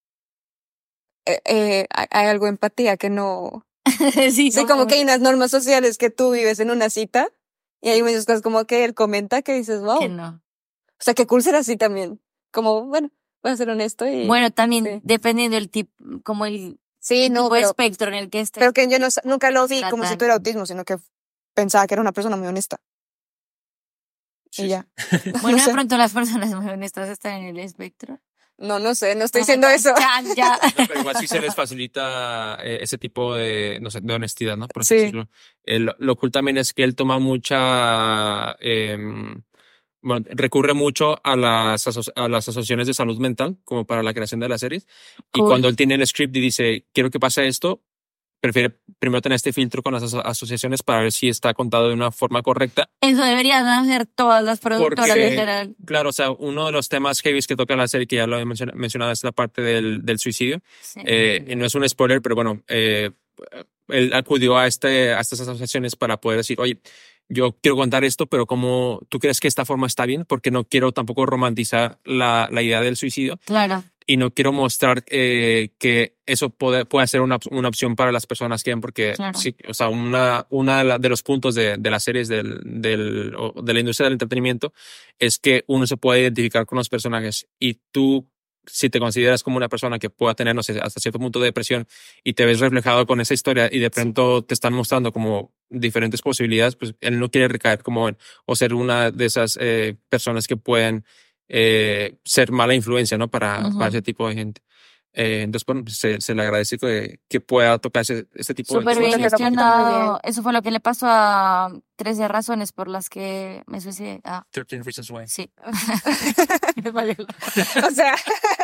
hay algo de empatía que no. sí, Sí, como que hay unas normas sociales que tú vives en una cita y hay muchas cosas como que él comenta que dices, wow. que no. O sea, que cool ser así también. Como, bueno, voy a ser honesto y... Bueno, también sí. dependiendo del tipo, como el Sí, no, tipo de pero, espectro en el que estés. pero que yo nunca lo vi como si Tratando. tuviera autismo, sino que pensaba que era una persona muy honesta. Sí, Y ya. Bueno, no sé. de pronto las personas muy honestas están en el espectro. No sé, no estoy diciendo eso. Ya. No, pero igual sí se les facilita ese tipo de, no sé, de honestidad, ¿no? Por así Sí. decirlo. Lo cool también es que él toma mucha, bueno, recurre mucho a las asociaciones de salud mental como para la creación de las series. Y Cool. cuando él tiene el script y dice, quiero que pase esto, prefiere primero tener este filtro con las asociaciones para ver si está contado de una forma correcta. Eso deberían hacer todas las productoras, Porque, literal. claro, o sea, uno de los temas heavy que toca la serie, que ya lo he mencionado, es la parte del suicidio. Sí. Y no es un spoiler, pero bueno, él acudió a estas asociaciones para poder decir, oye, yo quiero contar esto, pero ¿cómo tú crees que esta forma está bien? Porque no quiero tampoco romantizar la idea del suicidio Claro. y no quiero mostrar que eso puede ser una opción para las personas que ven, porque Claro. sí, o sea, una de los puntos de las series o de la industria del entretenimiento es que uno se puede identificar con los personajes y tú, si te consideras como una persona que pueda tener, no sé, hasta cierto punto de depresión y te ves reflejado con esa historia y de pronto te están mostrando como diferentes posibilidades, pues él no quiere recaer como o ser una de esas personas que pueden ser mala influencia, ¿no? Para ese tipo de gente. Entonces, bueno, pues, se le agradece que pueda tocar este tipo Súper de bien Siento que lo pinta muy gestionado. bien. Eso fue lo que le pasó a 13 razones por las que me suicidé. Ah, 13 Reasons Why. sí. O sea,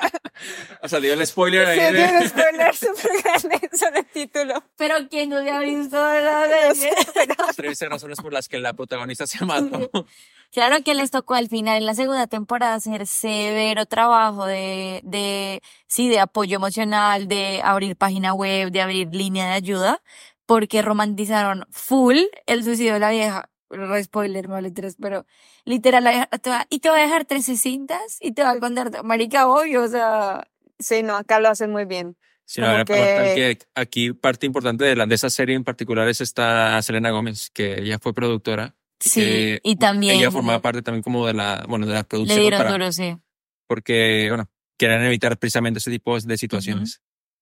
O sea, dio el spoiler ahí. sí, tiene un spoiler súper grande sobre el título. Pero ¿quién no había visto la serie? 13 razones por las que la protagonista se mató. Claro que les tocó al final, en la segunda temporada, hacer severo trabajo de apoyo emocional, de abrir página web, de abrir línea de ayuda, porque romantizaron full el suicidio de la vieja. Re spoiler, me pero literal, la vieja te va a dejar 13 cintas y te va a contar, marica, obvio, o sea, Sí, no, acá lo hacen muy bien. Sí, Como la verdad, que- que aquí parte importante de esa serie en particular es esta Selena Gómez, que ella fue productora. sí, que y también ella formaba parte también como de la le producción, dieron para, duro, sí. porque, bueno, quieren evitar precisamente ese tipo de situaciones.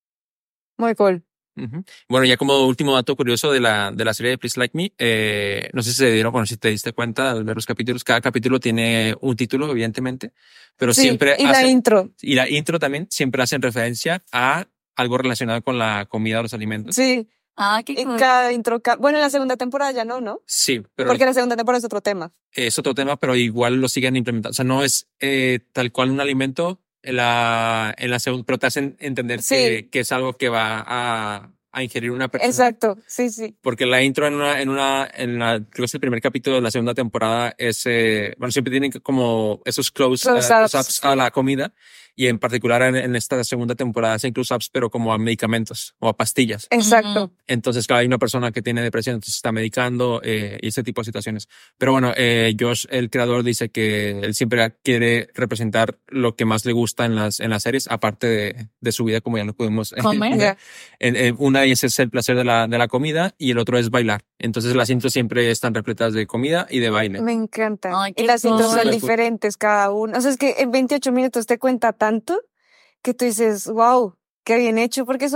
Muy cool. Ujú. Bueno, ya como último dato curioso de la serie de Please Like Me, no sé si se dieron, bueno, si te diste cuenta al ver los capítulos, cada capítulo tiene un título, evidentemente, pero Sí, siempre y la intro. y la intro también siempre hacen referencia a algo relacionado con la comida o los alimentos. Sí, Ah, qué y cool. cada intro, bueno, en la segunda temporada ya no, Sí, pero porque la segunda temporada es otro tema. es otro tema, pero igual lo siguen implementando. O sea, no es tal cual un alimento en la segunda, pero te hacen entender Sí. que es algo que va a ingerir una persona. Exacto, sí. Porque la intro creo que es el primer capítulo de la segunda temporada es, bueno, siempre tienen como esos Close-ups. close-ups a la comida y en particular en esta segunda temporada hacen close-ups pero como a medicamentos o a pastillas. Exacto. Entonces, claro, hay una persona que tiene depresión, entonces está medicando y ese tipo de situaciones. Pero bueno, Josh, el creador, dice que él siempre quiere representar lo que más le gusta en las series, aparte de su vida, como ya lo pudimos Comer. Ya. una de ellas es el placer de la comida y el otro es bailar. Entonces las intros siempre están repletas de comida y de baile. Me encanta. Ay, Y qué las intros cool. son diferentes cada una. O sea, es que en 28 minutos te cuenta tanto que tú dices, wow, qué bien hecho, porque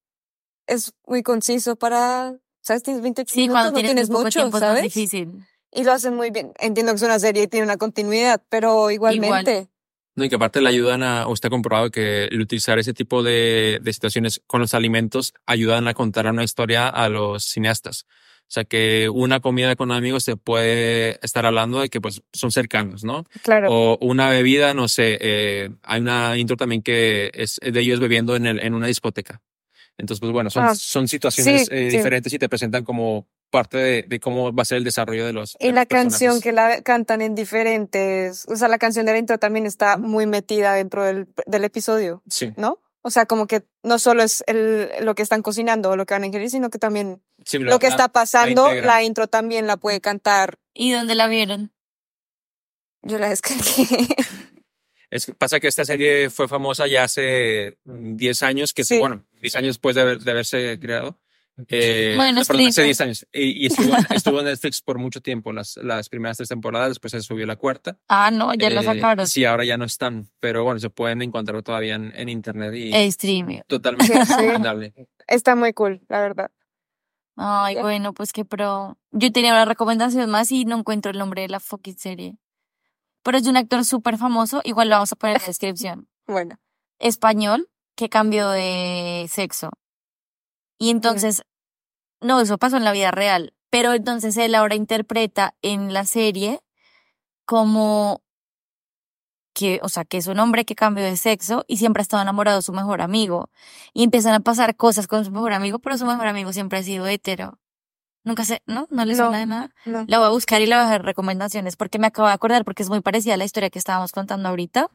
es muy conciso para, ¿sabes? Tienes 28 Sí, minutos, cuando no tienes tienes muy poco mucho, tiempo es más ¿sabes? difícil. Y lo hacen muy bien. Entiendo que es una serie y tiene una continuidad, pero igualmente. No, y que aparte le ayudan o está comprobado que el utilizar ese tipo de situaciones con los alimentos ayudan a contar una historia a los cineastas. O sea, que una comida con amigos se puede estar hablando de que pues son cercanos, ¿no? Claro. O una bebida, no sé, hay una intro también que es de ellos bebiendo en una discoteca. Entonces, pues bueno, son situaciones sí. diferentes y te presentan como parte de cómo va a ser el desarrollo de los Y la personajes. canción que la cantan en diferentes, o sea, la canción de la intro también está muy metida dentro del episodio, Sí. ¿no? O sea, como que no solo es lo que están cocinando o lo que van a ingerir, sino que también Sí, lo que está pasando, integra. la intro también la puede cantar. ¿Y dónde la vieron? Yo la descargué. Pasa que esta serie fue famosa ya hace 10 años, que Sí. bueno, 10 años después de haberse creado. Bueno, Perdón, hace explica. 10 años. Y estuvo en Netflix por mucho tiempo, las primeras 3 temporadas, después se subió la cuarta. Ah, no, ya la sacaron. Sí, ahora ya no están, pero bueno, se pueden encontrar todavía en internet y Streaming. totalmente Sí. recomendable. Está muy cool, la verdad. Ay, Ya. bueno, pues qué pro. Yo tenía una recomendación más y no encuentro el nombre de la fucking serie. Pero es de un actor súper famoso, igual lo vamos a poner en la descripción. Bueno, Español, que cambió de sexo. Y entonces, no, eso pasó en la vida real. Pero entonces él ahora interpreta en la serie como que, o sea, que es un hombre que cambió de sexo y siempre ha estado enamorado de su mejor amigo. Y empiezan a pasar cosas con su mejor amigo, pero su mejor amigo siempre ha sido hetero. Nunca sé, ¿no? ¿No le No. suena de nada? no. La voy a buscar y le voy a dejar recomendaciones porque me acabo de acordar porque es muy parecida a la historia que estábamos contando ahorita.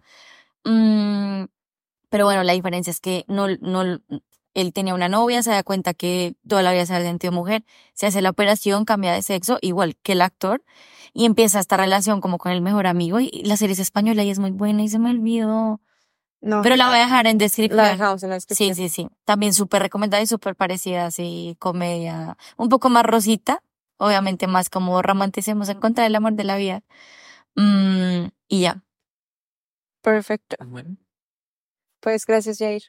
Pero bueno, la diferencia es que él tenía una novia, se da cuenta que toda la vida se había sentido mujer, se hace la operación, cambia de sexo, igual que el actor, y empieza esta relación como con el mejor amigo, y la serie es española y es muy buena y se me olvidó. No. Pero la voy a dejar en descripción. La dejamos en la Sí, descripción. sí, sí. También súper recomendada y súper parecida, así, comedia. Un poco más rosita, obviamente más como romanticemos en contra del amor de la vida. Y ya. Perfecto. Bueno, Pues gracias, Jair.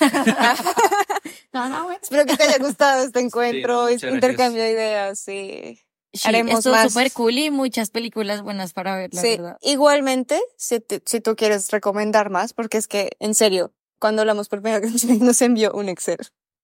No, bueno. Espero que te haya gustado este encuentro, Sí, este muchas intercambio de ideas. Sí. Sí, Haremos estuvo más. súper cool y muchas películas buenas para ver, la Sí, verdad. igualmente, si tú quieres recomendar más, porque es que, en serio, cuando hablamos por primera vez, nos envió un Excel.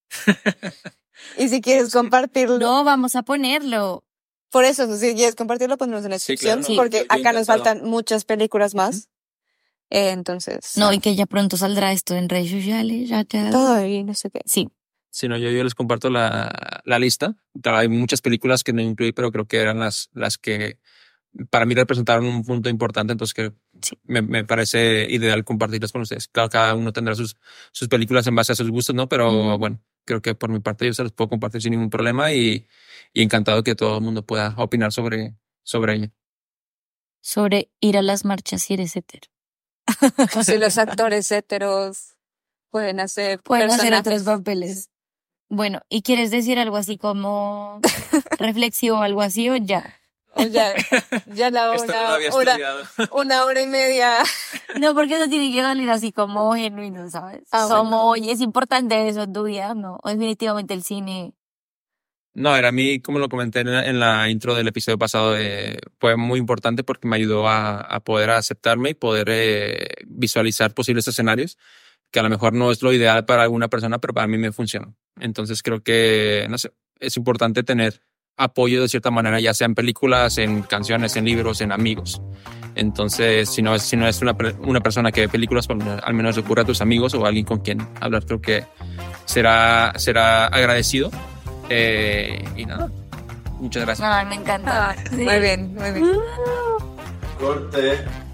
Y si quieres compartirlo, No, vamos a ponerlo. por eso, si quieres compartirlo, ponemos en la Sí, descripción, claro, no, porque yo acá nos encantado. faltan muchas películas más. Entonces, No, y que ya pronto saldrá esto en redes sociales. Ya. todo bien, no sé qué. Sí. si no, yo les comparto la lista. Claro, hay muchas películas que no incluí, pero creo que eran las que para mí representaron un punto importante, entonces que Sí. me parece ideal compartirlas con ustedes. Claro, cada uno tendrá sus películas en base a sus gustos, ¿no? Pero bueno, creo que por mi parte yo se las puedo compartir sin ningún problema y encantado que todo el mundo pueda opinar sobre ella. Sobre ir a las marchas si eres hetero. Si los actores héteros pueden hacer Pueden hacer personajes. otros papeles. Bueno, ¿y quieres decir algo así como reflexivo o algo así o ya? O ya la Esto no lo había hora, estudiado. una hora y media. No, porque eso tiene que salir así como genuino, ¿sabes? Ah, Como, oye, es importante eso en tu vida, ¿no? Definitivamente el cine. No, era a mí, como lo comenté en la intro del episodio pasado, fue muy importante porque me ayudó a poder aceptarme y poder visualizar posibles escenarios que a lo mejor no es lo ideal para alguna persona, pero para mí me funcionó. Entonces creo que, no sé, es importante tener apoyo de cierta manera, ya sea en películas, en canciones, en libros, en amigos. Entonces, si no es una persona que ve películas, pues, al menos recurre a tus amigos o a alguien con quien hablar, creo que será agradecido. Y nada, muchas gracias. Ay, me encanta. Sí. Muy bien, muy bien. Corte.